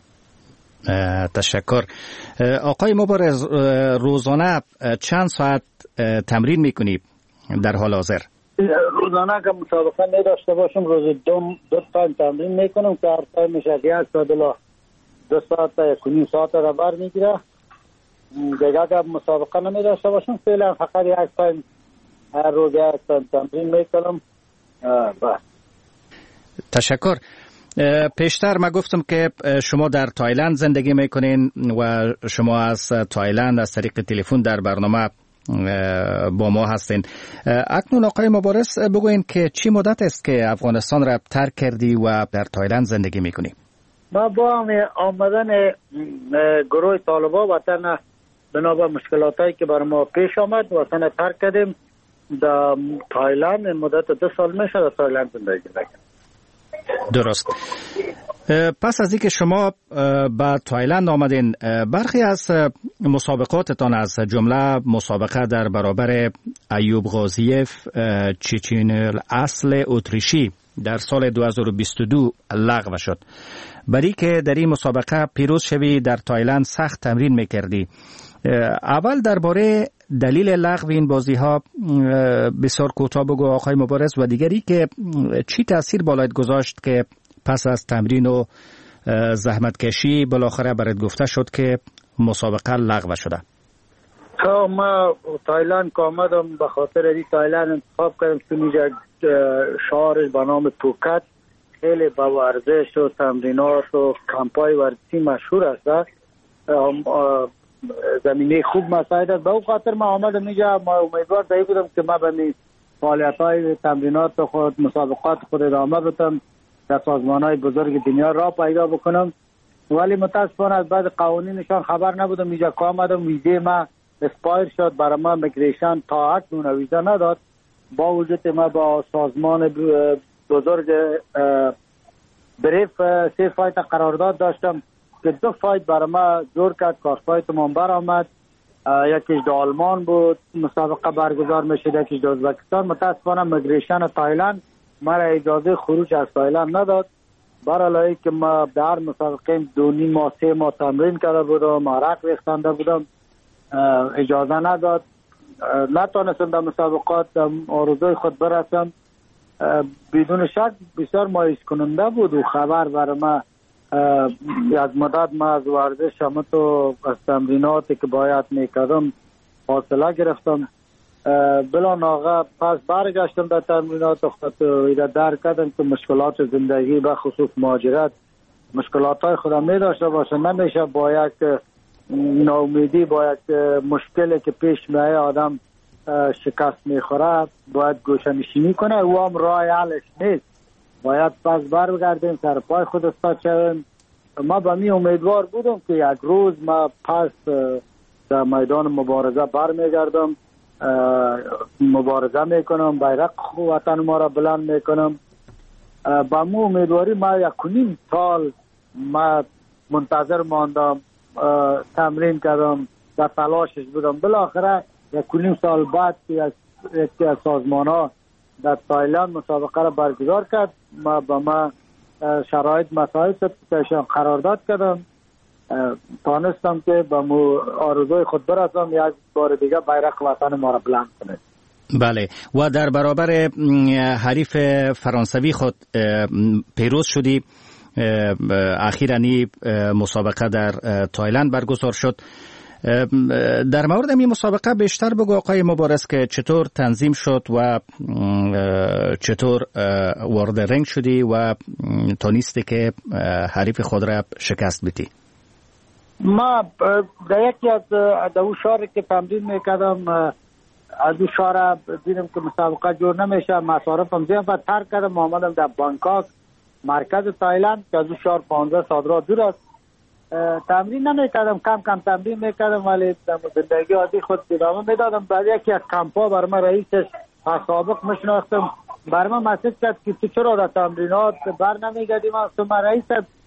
تشکر. آقای مبارز، روزانه چند ساعت تمرین میکنی در حال حاضر؟ روزانه که مسابقه نداشته باشم روز دو تایم تمرین میکنم که هر تایم میشه 1 ساعت الی 2 ساعت تا 1.5 ساعت را بر میگیره. دیگه که مسابقه نمیداشته باشم فعلا فقط 1 تایم هر روز 1 تایم تمرین میکنم. بس. تشکر. پیشتر ما گفتم که شما در تایلند زندگی میکنین و شما از تایلند از طریق تلفن در برنامه با ما هستین. اکنون آقای مبارز بگوین که چی مدت است که افغانستان را ترک کردی و در تایلند زندگی میکنی؟ ما با آمدن گروه طالبان وطن بنابر مشکلاتایی که بر ما پیش آمد وطن ترک کردیم. در تایلند مدت 2 سال میشه در تایلند زندگی میکنم. درست. پس از اینکه شما به تایلند آمدین، برخی از مسابقاتتان از جمله مسابقه در برابر ایوب غازیف چچینل اصل اتریشی در سال 2022 لغو شد. برای که در این مسابقه پیروز شوی در تایلند سخت تمرین میکردی. اول درباره دلیل لغو این بازی ها بسیار کوتاه بگو آقای مبارز، و دیگری که چی تاثیر بالایت گذاشت که پس از تمرین و زحمت کشی بالاخره برات گفته شد که مسابقه لغو شده؟ ما تایلند که آمدم به خاطر این تایلند انتخاب کردم که اینجا شهر به نام پوکت خیلی با ورزش و تمرینات و کمپای ورزشی مشهور است. زمینه خوب مساعد است. به اون خاطر ما آمدم اینجا. ما امیدوار دایی بودم که ما به فعالیت‌های تمرینات خود مسابقات خود ادامه بدم، در سازمان‌های بزرگ دنیا را پیدا بکنم. ولی متاسفانه از بعد قوانینشان خبر نبودم. اینجا که آمدم ویزه ما اسپایر شد، برای ما میگریشن تا اکنون ویزا نداد. با وجود ما با سازمان بزرگ بریف 3 فایت قرارداد داشتم که 2 فایت برای ما جور کرد. کار فایت من برآمد، یکیش در آلمان بود مسابقه برگزار میشد، یکیش در ازبکستان. متاسفانه میگریشن تایلند مرا اجازه خروج از تایلند نداد. برای که ما در مسابقه 2.5 ماه 3 ماه تمرین کرده بودم، عرق ریختنده بودم، اجازه نداد. نتونستم در مسابقات آرزوی خود برسم. بدون شک بسیار مایوس کننده بود و خبر برای ما یک مدت ما از ورزش و از تمریناتی که باید میکردم فاصله گرفتم. بلا ناغه پس برگشتم در تمرینات خود و درک کردم که مشکلات زندگی به خصوص مهاجرت مشکلات های خودم می داشته باشه. نمیشه با یک ناامیدی با یک مشکلی که پیش میایه آدم شکست میخوره باید گوشه‌نشینی کنه. او هم راه حلش نیست. باید پس برگردیم سر پای خود استاد شویم. ما به می امیدوار بودم که یک روز ما پس در میدان مبارزه برمیگردم، مبارزه میکنم، بیرق وطن ما را بلند میکنم. با مو امیدواری ما 1.5 سال ما منتظر ماندم، تمرین کردم، در تلاشش بودم. بالاخره 1.5 سال بعد یکی از سازمان ها در تایلند مسابقه را برگزار کرد. ما با ما شرایط مساعد شد قرارداد کردم، تانستم که با مو آرزوی خود برسم یک بار دیگه بیرق وطن ما را بلند کنه. بله، و در برابر حریف فرانسوی خود پیروز شدی. اخیراً مسابقه در تایلند برگزار شد. در مورد این مسابقه بیشتر بگو آقای مبارز که چطور تنظیم شد و چطور وارد رنگ شدی و تونستی که حریف خود را شکست بدی. ما در یکی از دو شهر که تمرین میکردم از دو شهر دیدم که مسابقه جور نمیشه، مصارفم زیاد و ترک کردم. آمدم در بانکاک مرکز تایلند که از دو شهر 15 ساعت راه دور است. تمرین نمیکردم، کم تمرین میکردم ولی زندگی عادی خود ادامه میدادم. بعد یکی از کمپا بر من رئیسش سابق میشناختم، بر من مسیج کرد که تو چرا در تمرینات بر نمیگردیم؟ من رئیس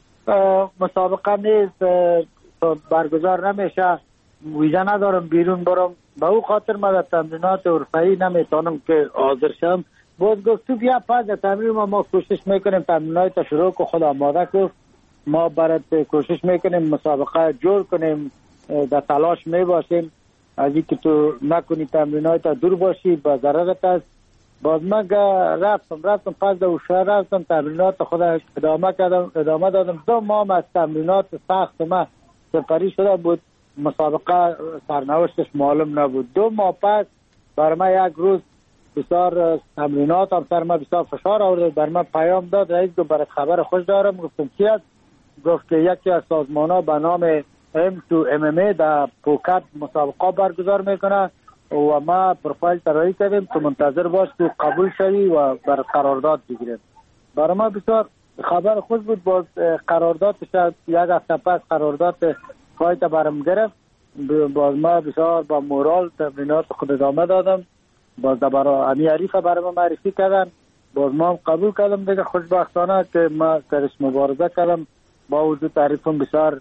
مسابقه نیست، برگزار نمیشه، ویزا ندارم بیرون برم. به او خاطر من در تمرینات حرفه‌ای نمیتونم که حاضر شم. باز گفت تو بیا پس در تمرین ما کوشش میکنیم تمرینات شروع که خود آماده کن، ما برات کوشش میکنیم مسابقه جور کنیم، در تلاش میباشیم. از اینکه تو نکنی تمرینات دور باشی با ضررت است. باز من رفتم پس در شهر رفتم تمرینات خود ادامه دادم. 2 ماه از تمرینات سخت ما سپری شده بود، مسابقه سرنوشتش معلوم نبود. 2 ماه پس بر من یک روز بسیار تمرینات هم سر من بسیار فشار آورد. بر من پیام داد رئیس گفت برات خبر خوش دارم. گفتم چی است؟ گفت که یکی از سازمان ها به نام M2MMA در پوکت مسابقه برگزار میکنه. و ما پروفایل طراحی کردیم تو منتظر باش تو قبول شوی و بر قرارداد بگیریم. برای ما بسیار خبر خوش بود. باز قرارداد یک هفته پس قرارداد فایت برم گرفت. باز ما بسیار با مورال تمرینات خود ادامه دادم. باز برای امی عریف برای ما معرفی کردن. باز ما قبول کردم دیگه. خوشبختانه که ما درش مبارزه کردم. با وجود تعریفم بسیار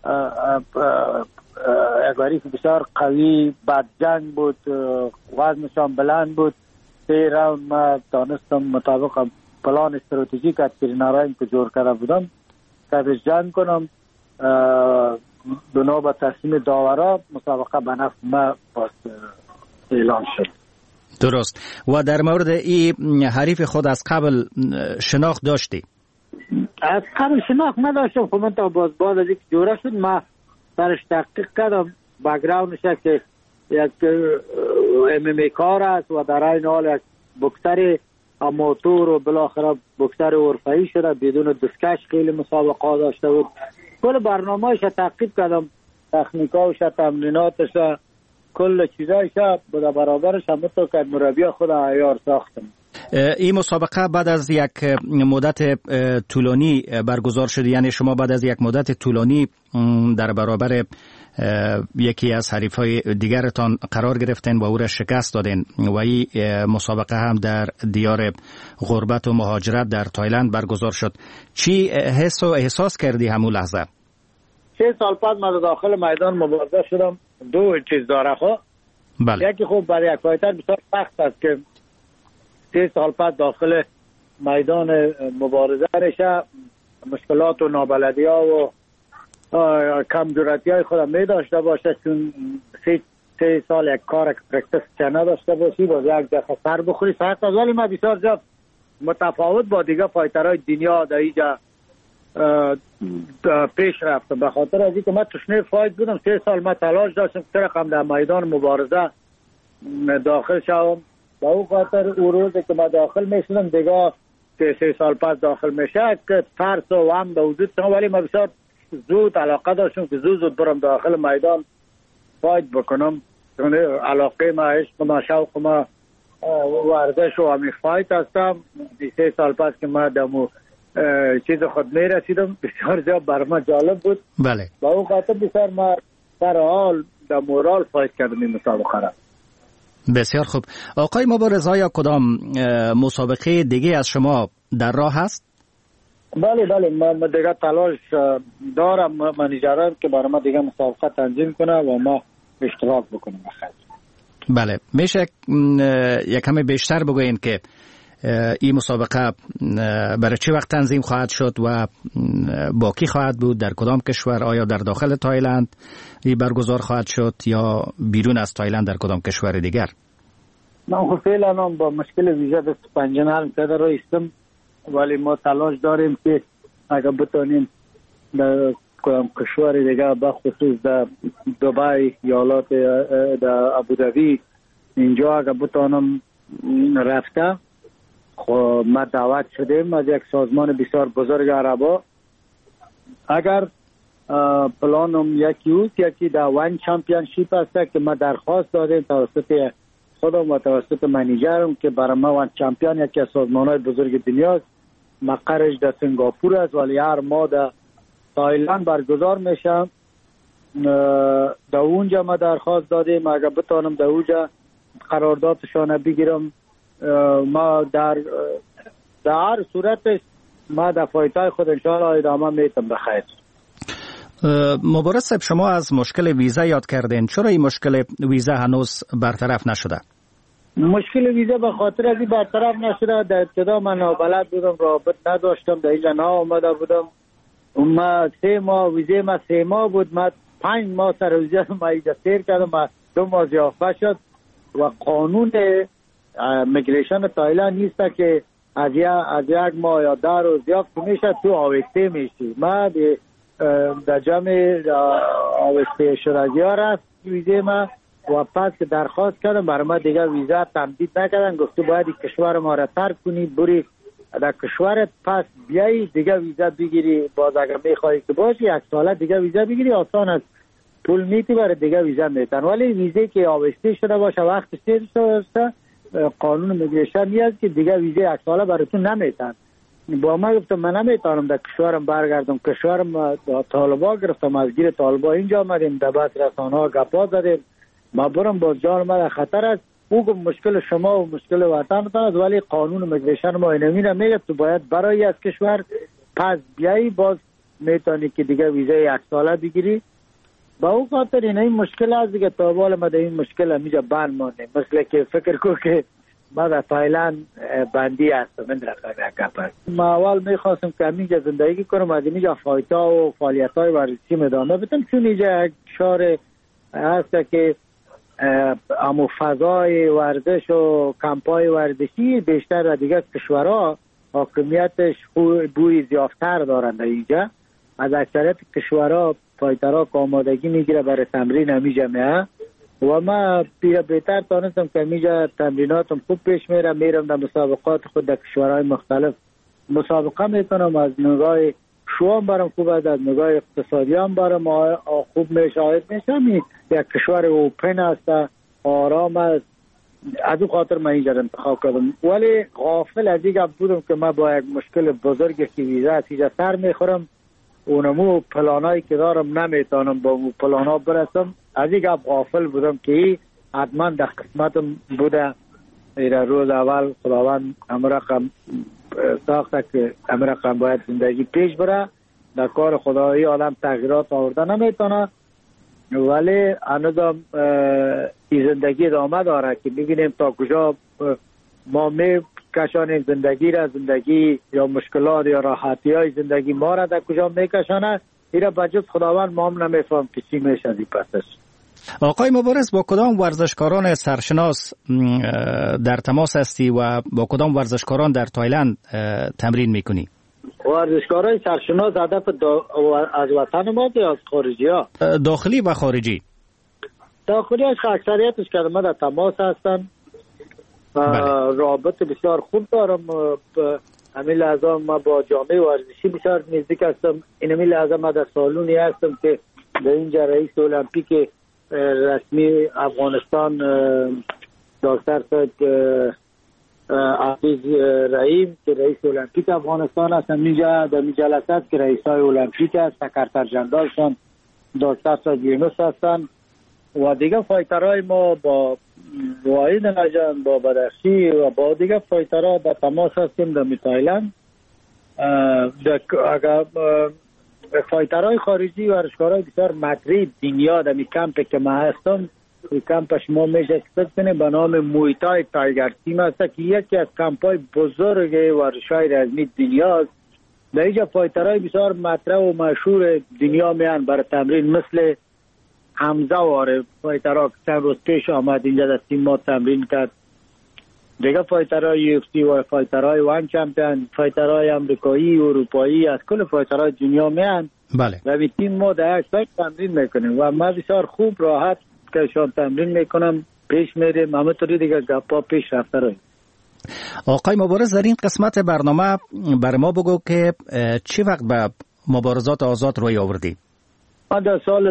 یک عریف بسیار قوی، بد جنگ بود، وزنشان بلند بود. 3 راوند ما دانستم مطابق پلان استراتژیک از ترینرایم که جور کرده بودم که جنگ کنم. بنا به تصمیم داورا مسابقه به نفع ما اعلان شد. درست. و در مورد این حریف خود از قبل شناخت داشتی؟ از قبل شناخت نداشتم. خب من تا باز از اینکه جوره شد ما درش تحقیق کردم. بک‌گراندش که یک MMA کار است و در این حال یک بوکسر آماتور و بالاخره بوکسر حرفه‌ای شده، بدون دستکش خیلی مسابقه داشته بود. کل برنامه‌اش تعقیب کردم، تکنیکاش، تمریناتش، کل چیزایش به برابرش هم تو که مربی خود عیار ساختم. این مسابقه بعد از یک مدت طولانی برگزار شد، یعنی شما بعد از یک مدت طولانی در برابر یکی از حریفای دیگرتان قرار گرفتین و او را شکست دادین و این مسابقه هم در دیار غربت و مهاجرت در تایلند برگزار شد. چی حس و احساس کردی همون لحظه؟ 6 سال بعد من داخل میدان مبارزه شدم. 2 چیز داره خب. بله. یکی خب برای یک فایتر بسیار سخت است که 6 سال بعد داخل میدان مبارزه نشه، مشکلات و نابلدی ها و کم جرأتی های خودم می داشته باشه، چون 3 سال یک کار پرکتس چه نداشته باشی، باز یک دفعه سر بخوری سخت است. ولی من بسیار جا متفاوت با دیگه فایترهای دنیا در اینجا پیش رفتم. به خاطر از اینکه من تشنه فایت بودم. 3 سال من تلاش داشتم که رقم در میدان مبارزه داخل شوم. با اون خاطر اون روزی که من داخل میشدم دیگه که 3 سال پس داخل میشه که ترس و هم به وجود شدم. ولی من بسیار زود علاقه داشتم که زود برم داخل میدان فایت بکنم. چون علاقه ما، عشق ما، شوق ما ورزش و همین فایت هستم. 3 سال پس که ما دمو چیز خود میرسیدم بسیار زیاد برای ما جالب بود. بله. با اون خاطر بسیار ما در حال در مورال فایت کردم این مسابقه را. بسیار خوب. آقای مبارز، آیا کدام مسابقه دیگه از شما در راه هست؟ بله من دیگه تلاش دارم. منیجرم که برای ما دیگه مسابقه تنظیم کنه و ما اشتراک بکنیم. بله. میشه یک کمی بیشتر بگوین که این مسابقه برای چه وقت تنظیم خواهد شد و با کی خواهد بود، در کدام کشور؟ آیا در داخل تایلند این برگزار خواهد شد یا بیرون از تایلند در کدام کشور دیگر؟ من خب فعلا با مشکل ویزا دست پنجه نرم کرده رایستم، ولی ما تلاش داریم که اگر بتانیم در کدام کشور دیگر بخصوص در دبی، ایالات در ابوظبی، اینجا اگر بتانم رفته. خب ما دعوت شدیم از یک سازمان بسیار بزرگ عربا. اگر پلانم یکی در وان چمپیونشیپ است که ما درخواست دادیم توسط خودم و توسط منیجرم که برای ما وان چمپیون یکی از سازمان‌های بزرگ دنیاست. مقرش در سنگاپور است ولی هر ماه در تایلند برگزار میشه. در اونجا ما درخواست دادیم اگر بتانم در اونجا قراردادشان بگیرم. ما در هر صورت ما در فایتای خود انشاءالله ادامه میتم بخیر. مبارز صاحب، شما از مشکل ویزا یاد کردین. چرا این مشکل ویزا هنوز برطرف نشده؟ مشکل ویزا به خاطر از این برطرف نشده. در ابتدا من نابلد بودم، رابط نداشتم، در اینجا آمده بودم. ما 3 ماه ویزا ما 3 ماه بود. ما 5 ماه سر ویزا ما اینجا سیر کردم. 2 ماه ضیافه شد و قانون میگریشن تایلند نیست که از یک ماه یا 10 روز ضیافت میشه تو آوسته میشی. ما در جمع آوسته شدگی ها رفت ویزه ما و پس که درخواست کردم برای ما دیگه ویزا تمدید نکردن. گفته باید کشور ما را ترک کنی، بری در کشورت پس بیایی دیگه ویزا بگیری. باز اگر میخوایی که باشی 1 ساله دیگه ویزا بگیری. آسان است پول میتی برای دیگه ویزا میتن، ولی ویزه که آویسته شده باشه وقت سیر شده قانون میگریشن میاد که دیگه ویزه یک ساله براتون نمیتن. با ما گفتم من نمیتونم در کشورم برگردم، کشورم طالبا گرفتم، از گیر طالبا اینجا آمدیم، در بس رسانه ها گپا زدیم، ما برم باز جان ما در خطر است. او گفت مشکل شما و مشکل وطنتان است، ولی قانون میگریشن ما اینمی میگه تو باید برای از کشور پس بیایی باز میتونی که دیگه ویزه یک ساله بگیری. با او خاطر این مشکل است دیگه. تا بالا ما در این مشکل همیجا بند مانده، مثل که فکر کو که ما در تایلند بندی هستم. من رقم ما اول میخواستم که همیجا زندگی کنم، از اینجا فایتا و فعالیت های ورزشی ادامه بدم، چون اینجا یک شهر هست که امو فضای ورزش و کمپای ورزشی بیشتر دیگه کشورها حاکمیتش بوی زیافتر دارند. اینجا از اکثریت کشورها فایترها که آمادگی میگیره برای تمرین همیجا میه و ما بهتر تانستم که همیجا تمریناتم خوب پیش میرم در مسابقات خود در کشورهای مختلف مسابقه میکنم. از نگاه شوام برام خوب است، از نگاه اقتصادی هم برام خوب میشه. یک کشور اوپن است، آرام است، از اون خاطر من اینجا انتخاب کردم. ولی غافل از این بودم که من با یک مشکل بزرگی که ویزا اینجا سر میخورم، اونمو پلانایی که دارم نمیتونم با اون پلانا برسم. از این غافل بودم که حتما در قسمتم بوده. روز اول خداوند امرقم ساخته که امرقم باید زندگی پیش بره. در کار خدایی آدم تغییرات آورده نمیتونه، ولی هنوزم این زندگی ادامه داره که ببینیم تا کجا ما میکشانیم زندگی را، زندگی یا مشکلات یا راحتی های زندگی ما را در کجا میکشانه. ایره بجز خداوند ما هم نمیفهم که چی میشه دی پسش. آقای مبارز، با کدام ورزشکاران سرشناس در تماس هستی و با کدام ورزشکاران در تایلند تمرین میکنی؟ ورزشکارای سرشناس هدف از وطن ما یا از خارجی ها؟ داخلی و خارجی. داخلی هاش اکثریتش که ما در تماس هستن. رابط بسیار خوب دارم. همین لحظه ما با جامعه ورزشی بسیار نزدیک هستم. این همین لحظه ما در سالونی هستم که در اینجا رئیس المپیک رسمی افغانستان دکتر سید عزیز رحیم که رئیس المپیک افغانستان هست، اینجا در جلسه است که رئیسای المپیک است، سکرتر جنرالشان دکتر سید یونس هستند و دیگه فایترهای ما با واحد نجان، با بدخشی و با دیگه فایترها در تماس هستیم در تایلند. اگر فایترهای خارجی و ورزشکارهای بسیار مطرح دنیا در کمپ که ما هستم، کمپش ما میشه کنیم به نام مویتای تایگر تیم است که یکی از کمپای بزرگ ورزش‌های رزمی دنیا است. در اینجا فایترهای بسیار مطرح و مشهور دنیا میان برای تمرین، مثل حمزه واره فایترها که چند روز پیش آمد اینجا در تیم ما تمرین کرد. دیگه فایترهای UFC و فایترهای وان چمپیون، فایترهای امریکایی، اروپایی، از کل فایترهای دنیا میان. بله. و به تیم ما در یک سایت تمرین میکنیم و ما بسیار خوب راحت که شان تمرین میکنم پیش میریم. همونطوری دیگه گپا پیش رفته رویم. آقای مبارز، در این قسمت برنامه بر ما بگو که چی وقت به مبارزات آزاد روی آوردی؟ من در سال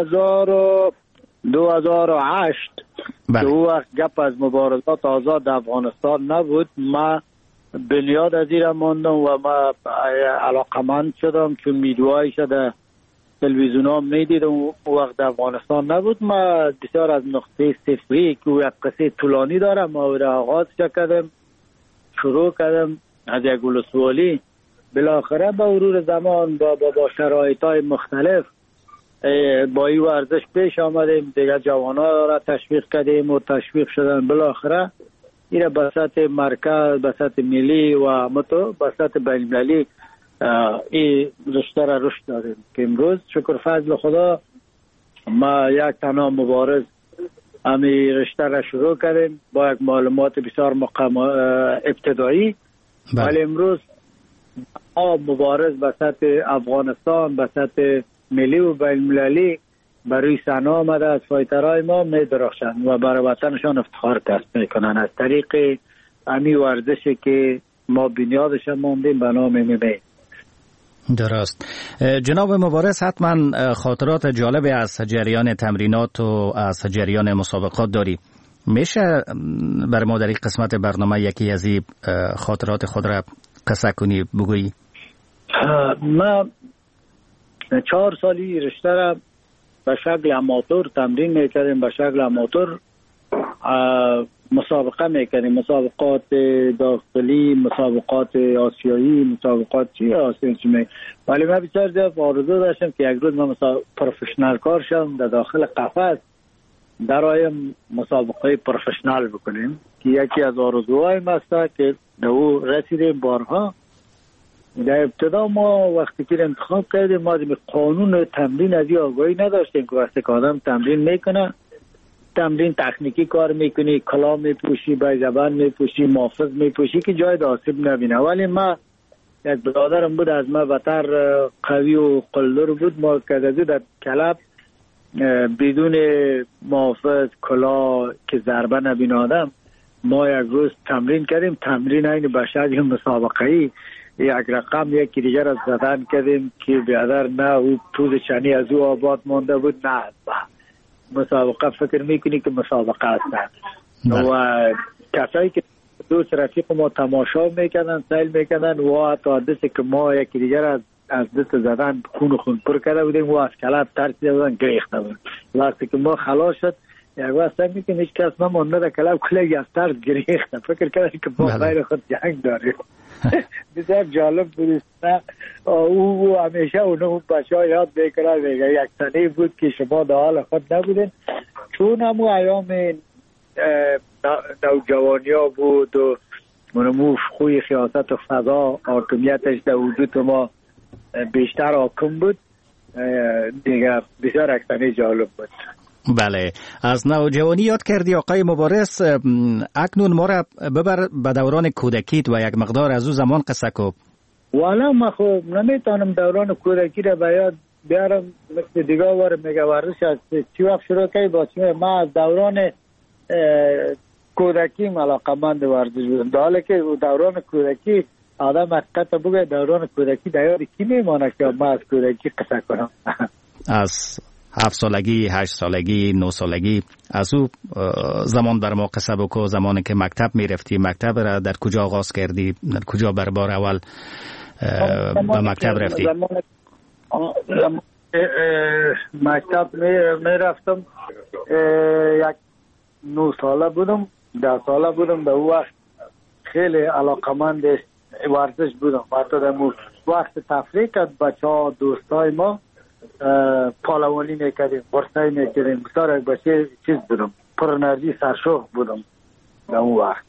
2008 که او وقت گپ از مبارزات آزاد افغانستان نبود، ما بنیاد از این ماندم و ما علاقمند شدم چون میدوهای شده تلویزیون ها میدیدم. او وقت افغانستان نبود. ما بسیار از نقطه صفری که او یک قصه طولانی داره ما او را آغاز کردم، شروع کردم از یک ولسوالی. بالاخره با مرور زمان با شرایط های مختلف با این ورزش پیش آمدیم، دیگه جوانان را تشویق کردیم و تشویق شدن. بالاخره این به سطح مرکز، به سطح ملی و به سطح بین‌المللی این رشته را رشد داریم که امروز شکر فضل خدا ما یک تنها مبارز همین رشته را شروع کردیم با یک معلومات بسیار ابتدایی. ولی امروز مبارز به سطح افغانستان، به سطح ملی و بین‌المللی برای صحنه آمده از فایترهای ما می درخشند و برای وطنشان افتخار کسب میکنن از طریق همین ورزشی که ما بنیادش ماندیم به نام MMA. درست. جناب مبارز، حتما خاطرات جالب از جریان تمرینات و از جریان مسابقات داری. میشه بر ما در این قسمت برنامه یکی از این خاطرات خود را قصه کنی بگویی؟ ما 4 سالی رشته را به شکل اماتور تمرین میکردیم، به شکل اماتور مسابقه میکردیم، مسابقات داخلی، مسابقات آسیایی، مسابقات آسیایی. ولی من بسیار زیاد آرزو داشتم که یک روز من پروفشنال کار شدم در داخل قفس درایم مسابقه پروفشنال بکنیم که یکی از آرزوهای ما است که به او رسیدیم بارها. در ابتدا ما وقتی که انتخاب کردیم ما قانون تمرین از این آگاهی نداشتیم که وقتی که آدم تمرین میکنه، تمرین تکنیکی کار میکنی، کلاه میپوشی، به زبان میپوشی، محافظ میپوشی که جای آسیب نبینه. ولی ما یک برادرم بود از ما بهتر قوی و قلدر بود، ما کدازی در کلاب بدون محافظ کلاه که ضربه نبینه آدم، ما یک روز تمرین کردیم. تمرین این بشر مسابقه‌ای یک رقم یکی دیگر از زدن کردیم که بیادر نه او پوز شنی از او آباد مانده بود، نه مسابقه فکر میکنی که مسابقه هستن و کسایی که دوست رفیق ما تماشا میکردن سیل میکردن و حتی دستی که ما یکی دیگر از دست زدن خون پر کرده بودیم و از کلاب ترسیده بودن گریخته بود. وقتی که ما خلاص شد یک وقت سمی که هیچ کس نمانده در کلاب کلگی از ترس گریخته، فکر کردن که با غیر خود جنگ داریم. بسیار جالب بود. او همیشه اونو بچه ها یاد بکنه یک سنه بود که شما در حال خود نبودین، چون همو ایام نوجوانی ها بود و منمو خوی خیاست و فضا حاکمیتش در وجود ما بیشتر حاکم بود دیگه. بسیار یک سنه جالب بود. بله، از نوجوانی یاد کردی آقای مبارز. اکنون ما را ببر به دوران کودکیت و یک مقدار از او زمان قصه کو. والا ما خب نمیتونم دوران کودکی را به یاد بیارم، مثل دیگه وار میگه ورزش از چی وقت شروع کردی با چی. ما از دوران کودکی علاقه‌مند ورزش بودم، در حالی که دوران کودکی آدم حقیقت بگه دوران کودکی در یاد کی میمانه که ما از کودکی قصه کنم. از 7 سالگی، 8 سالگی، 9 سالگی، از او زمان بر ما قصه بکو. زمانی که مکتب میرفتی، مکتب را در کجا آغاز کردی؟ در کجا بر بار اول به مکتب رفتی؟ مکتب میرفتم یک 9 ساله بودم، 10 ساله بودم. به او وقت خیلی علاقمند ورزش بودم. حتی در وقت تفریح کرد بچه ها دوستای ما پالوانی میکردیم، برسایی میکردیم. بسیار یک بچه چیز بودم، پر انرژی، سرشوق بودم در اون وقت.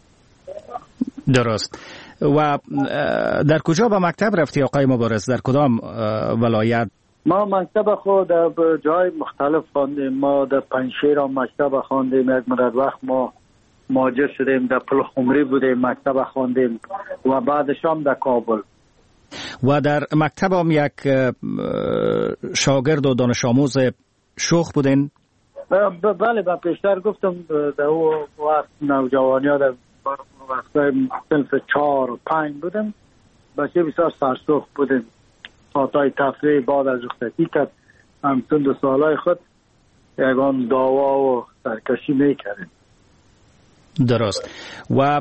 درست. و در کجا به مکتب رفتی آقای مبارز؟ در کدام ولایت؟ ما مکتب خود در جای مختلف خواندیم. ما در پنجشیر مکتب خواندیم، یک مدت وقت ما مهاجر شدیم در پلخمری بودیم مکتب خواندیم و بعدش هم در کابل. و در مکتب هم یک شاگرد و دانش آموز شوخ بودین؟ بله، من پیشتر گفتم در او وقت نوجوانی ها در وقت صنف 4 و 5 بودم، بچه بسیار سرسوخ بودیم. ساعتهای تفریح بعد از رخصتی کرد همچون 2 سالهای خود یکان دعوا و سرکشی میکردیم. درست. و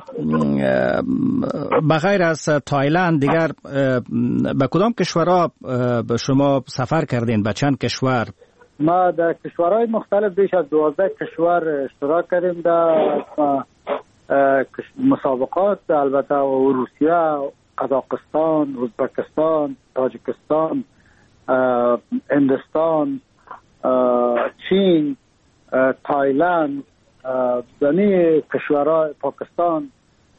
بغیر از تایلند دیگر به کدام کشورها به شما سفر کردین؟ به چند کشور؟ ما در کشورهای مختلف بیش از 12 کشور اشتراک کردیم در مسابقات، البته روسیه، قزاقستان، ازبکستان، تاجیکستان، هندوستان، چین، تایلند، دمی کشورها، پاکستان،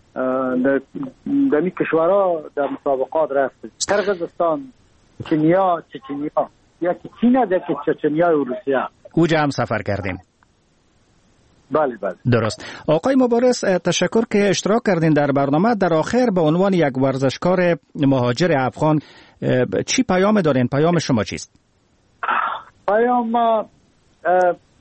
دمی کشورها در مسابقات رفتیم. قرقیزستان، چینیا، چچنیا، یکی چین است، یکی چچنیا و روسیه. اوجا هم سفر کردین؟ بله بله. درست. آقای مبارز، تشکر که اشتراک کردین در برنامه. در آخر به عنوان یک ورزشکار مهاجر افغان چی پیام دارین؟ پیام شما چیست؟ پیام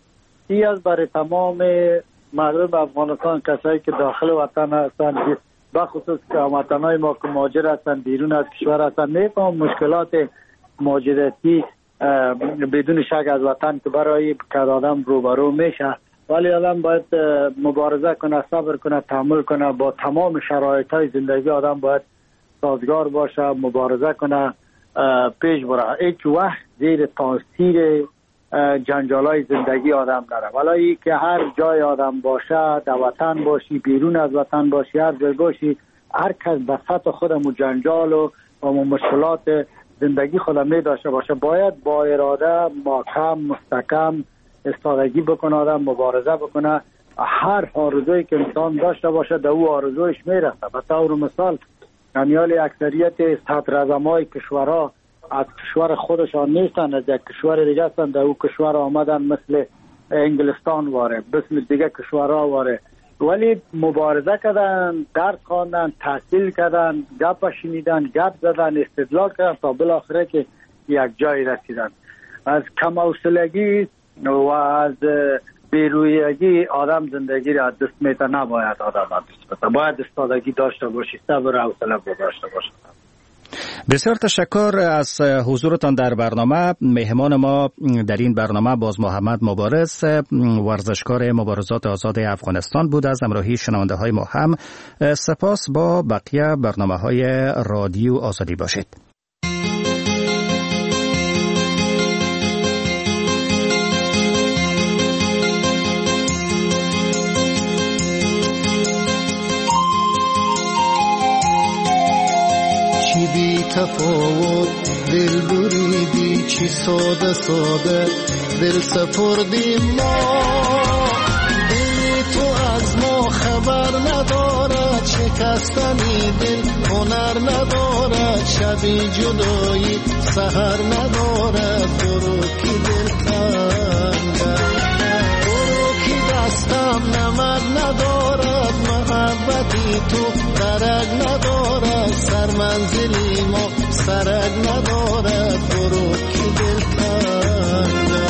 این از برای تمام مردم افغانستان، کسایی که داخل وطن هستند، بخصوص که هموطنای ما که مهاجر هستند بیرون از کشور هستند، میفهم مشکلات مهاجرتی بدون شک از وطن که برای که آدم روبرو میشه، ولی آدم باید مبارزه کنه، صبر کنه، تحمل کنه، با تمام شرایط های زندگی آدم باید سازگار باشه، مبارزه کنه، پیش بره. هیچ وقت زیر تاثیر جنجالای زندگی آدم نره. ولی که هر جای آدم باشه، در وطن باشی، بیرون از وطن باشی، هر جای باشی، هر کس به سطح خودمو جنجال و مشکلات زندگی خودم می داشته باشه، باید با اراده محکم مستحکم استادگی بکنه، آدم مبارزه بکنه. هر آرزویی که انسان داشته باشه در او آرزویش میرسه. به طور مثال امیال اکثریت صدراعظمای کشورها از کشور خودشان نیستن، از یک کشور دیگه هستن، در او کشور آمدن، مثل انگلستان واره، مثل دیگه کشورها واره، ولی مبارزه کردن، درس خواندن، تحصیل کردن، گپ شنیدن، گپ زدن، استدلال کردن تا بالاخره که یک جای رسیدن. از کم حوصلگی و از بیرویگی آدم زندگی را دست میده، نباید آدم دست بده. باید استادگی داشته باشی، صبر و حوصله داشته باشی. بسیار تشکر از حضورتان در برنامه. مهمان ما در این برنامه باز محمد مبارز، ورزشکار مبارزات آزاد افغانستان بود. از همراهی شنونده های ما هم سپاس. با بقیه برنامه های رادیو آزادی باشید. بی تفاوت دل بریدی، چی ساده ساده دل سپردیم ما. دل تو از ما خبر ندارد، شکستنی دل هنر ندارد، شبی جدایی سحر ندارد. برو کی دل کنده، برو کی دستم نمد ندارد، محبتی تو درک ندارد، سر منزلی ما سرک ندارد. برو کی دل کنده.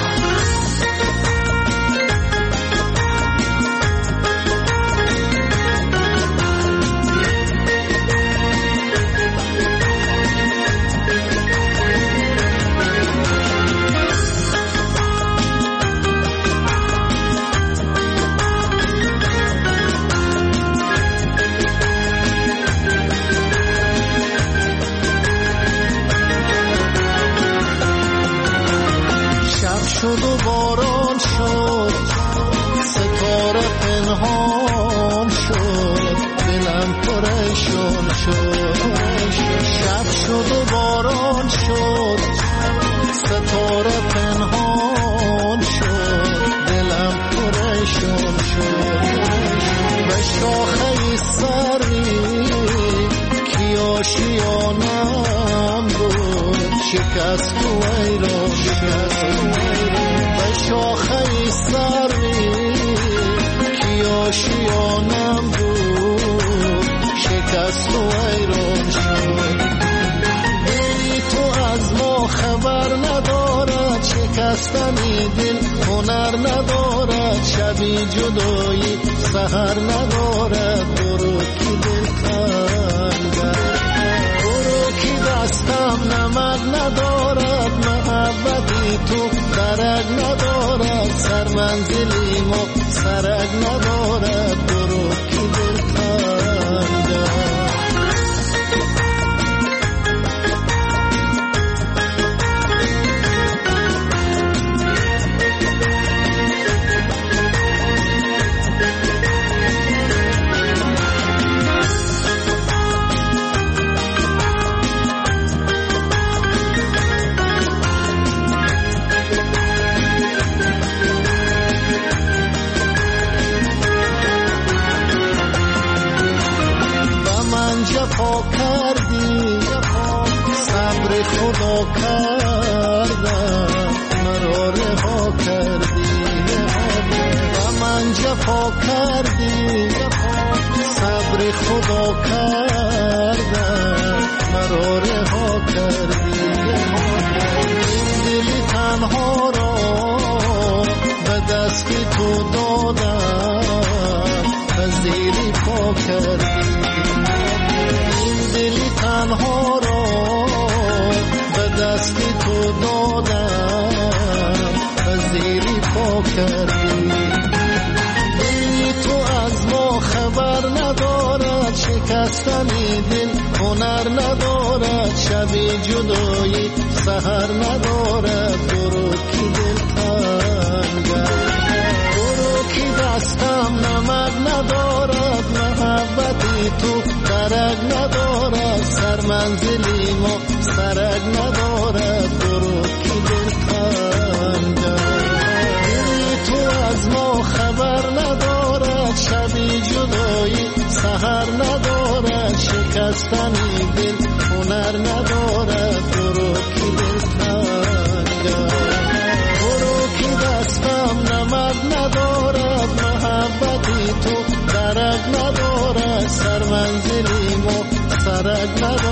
شد و باران شد، ستاره پنهان شد، دلم پریشان شد. شب شد و باران شد، ستاره پنهان شد، دلم پریشان شد. به شاخه سری کی آشیانم بود، شکست و ایران شد. به شاخه سری کی آشیانم بود، شکست و ایران شد. دلی تو از ما خبر ندارد، شکستنی دل هنر ندارد، شبی جدایی سحر ندارد. برو کی دل کنده، برو کی دستم نمد ندارد، محبتی تو درک ندارد، سر منزلی ما سرک ندارد. برو کی دل کنده. جفا کردی، صبر خدا کردم، مرا رها کردی. و من جفا کردی، صبر خدا کردم، مرا رها کردی. این دل تنها را به دست تو دادم، پذیری پا کردی. شکستنی دل هنر ندارد، شبی جدایی سحر ندارد. برو کی دل تنگ، برو کی دستم نمک ندارد، محبتی تو درک ندارد، سر منزلی ما سرک ندارد. برو کی دل تنگ، دلی تو از ما خبر ندارد، شبی جدایی سحر ندارد، شکستنی دل هنر ندارد. برو کی دل تنگ، برو کی دستم نمک ندارد، محبتی تو درک ندارد، سر منزلی ما سرک ندارد.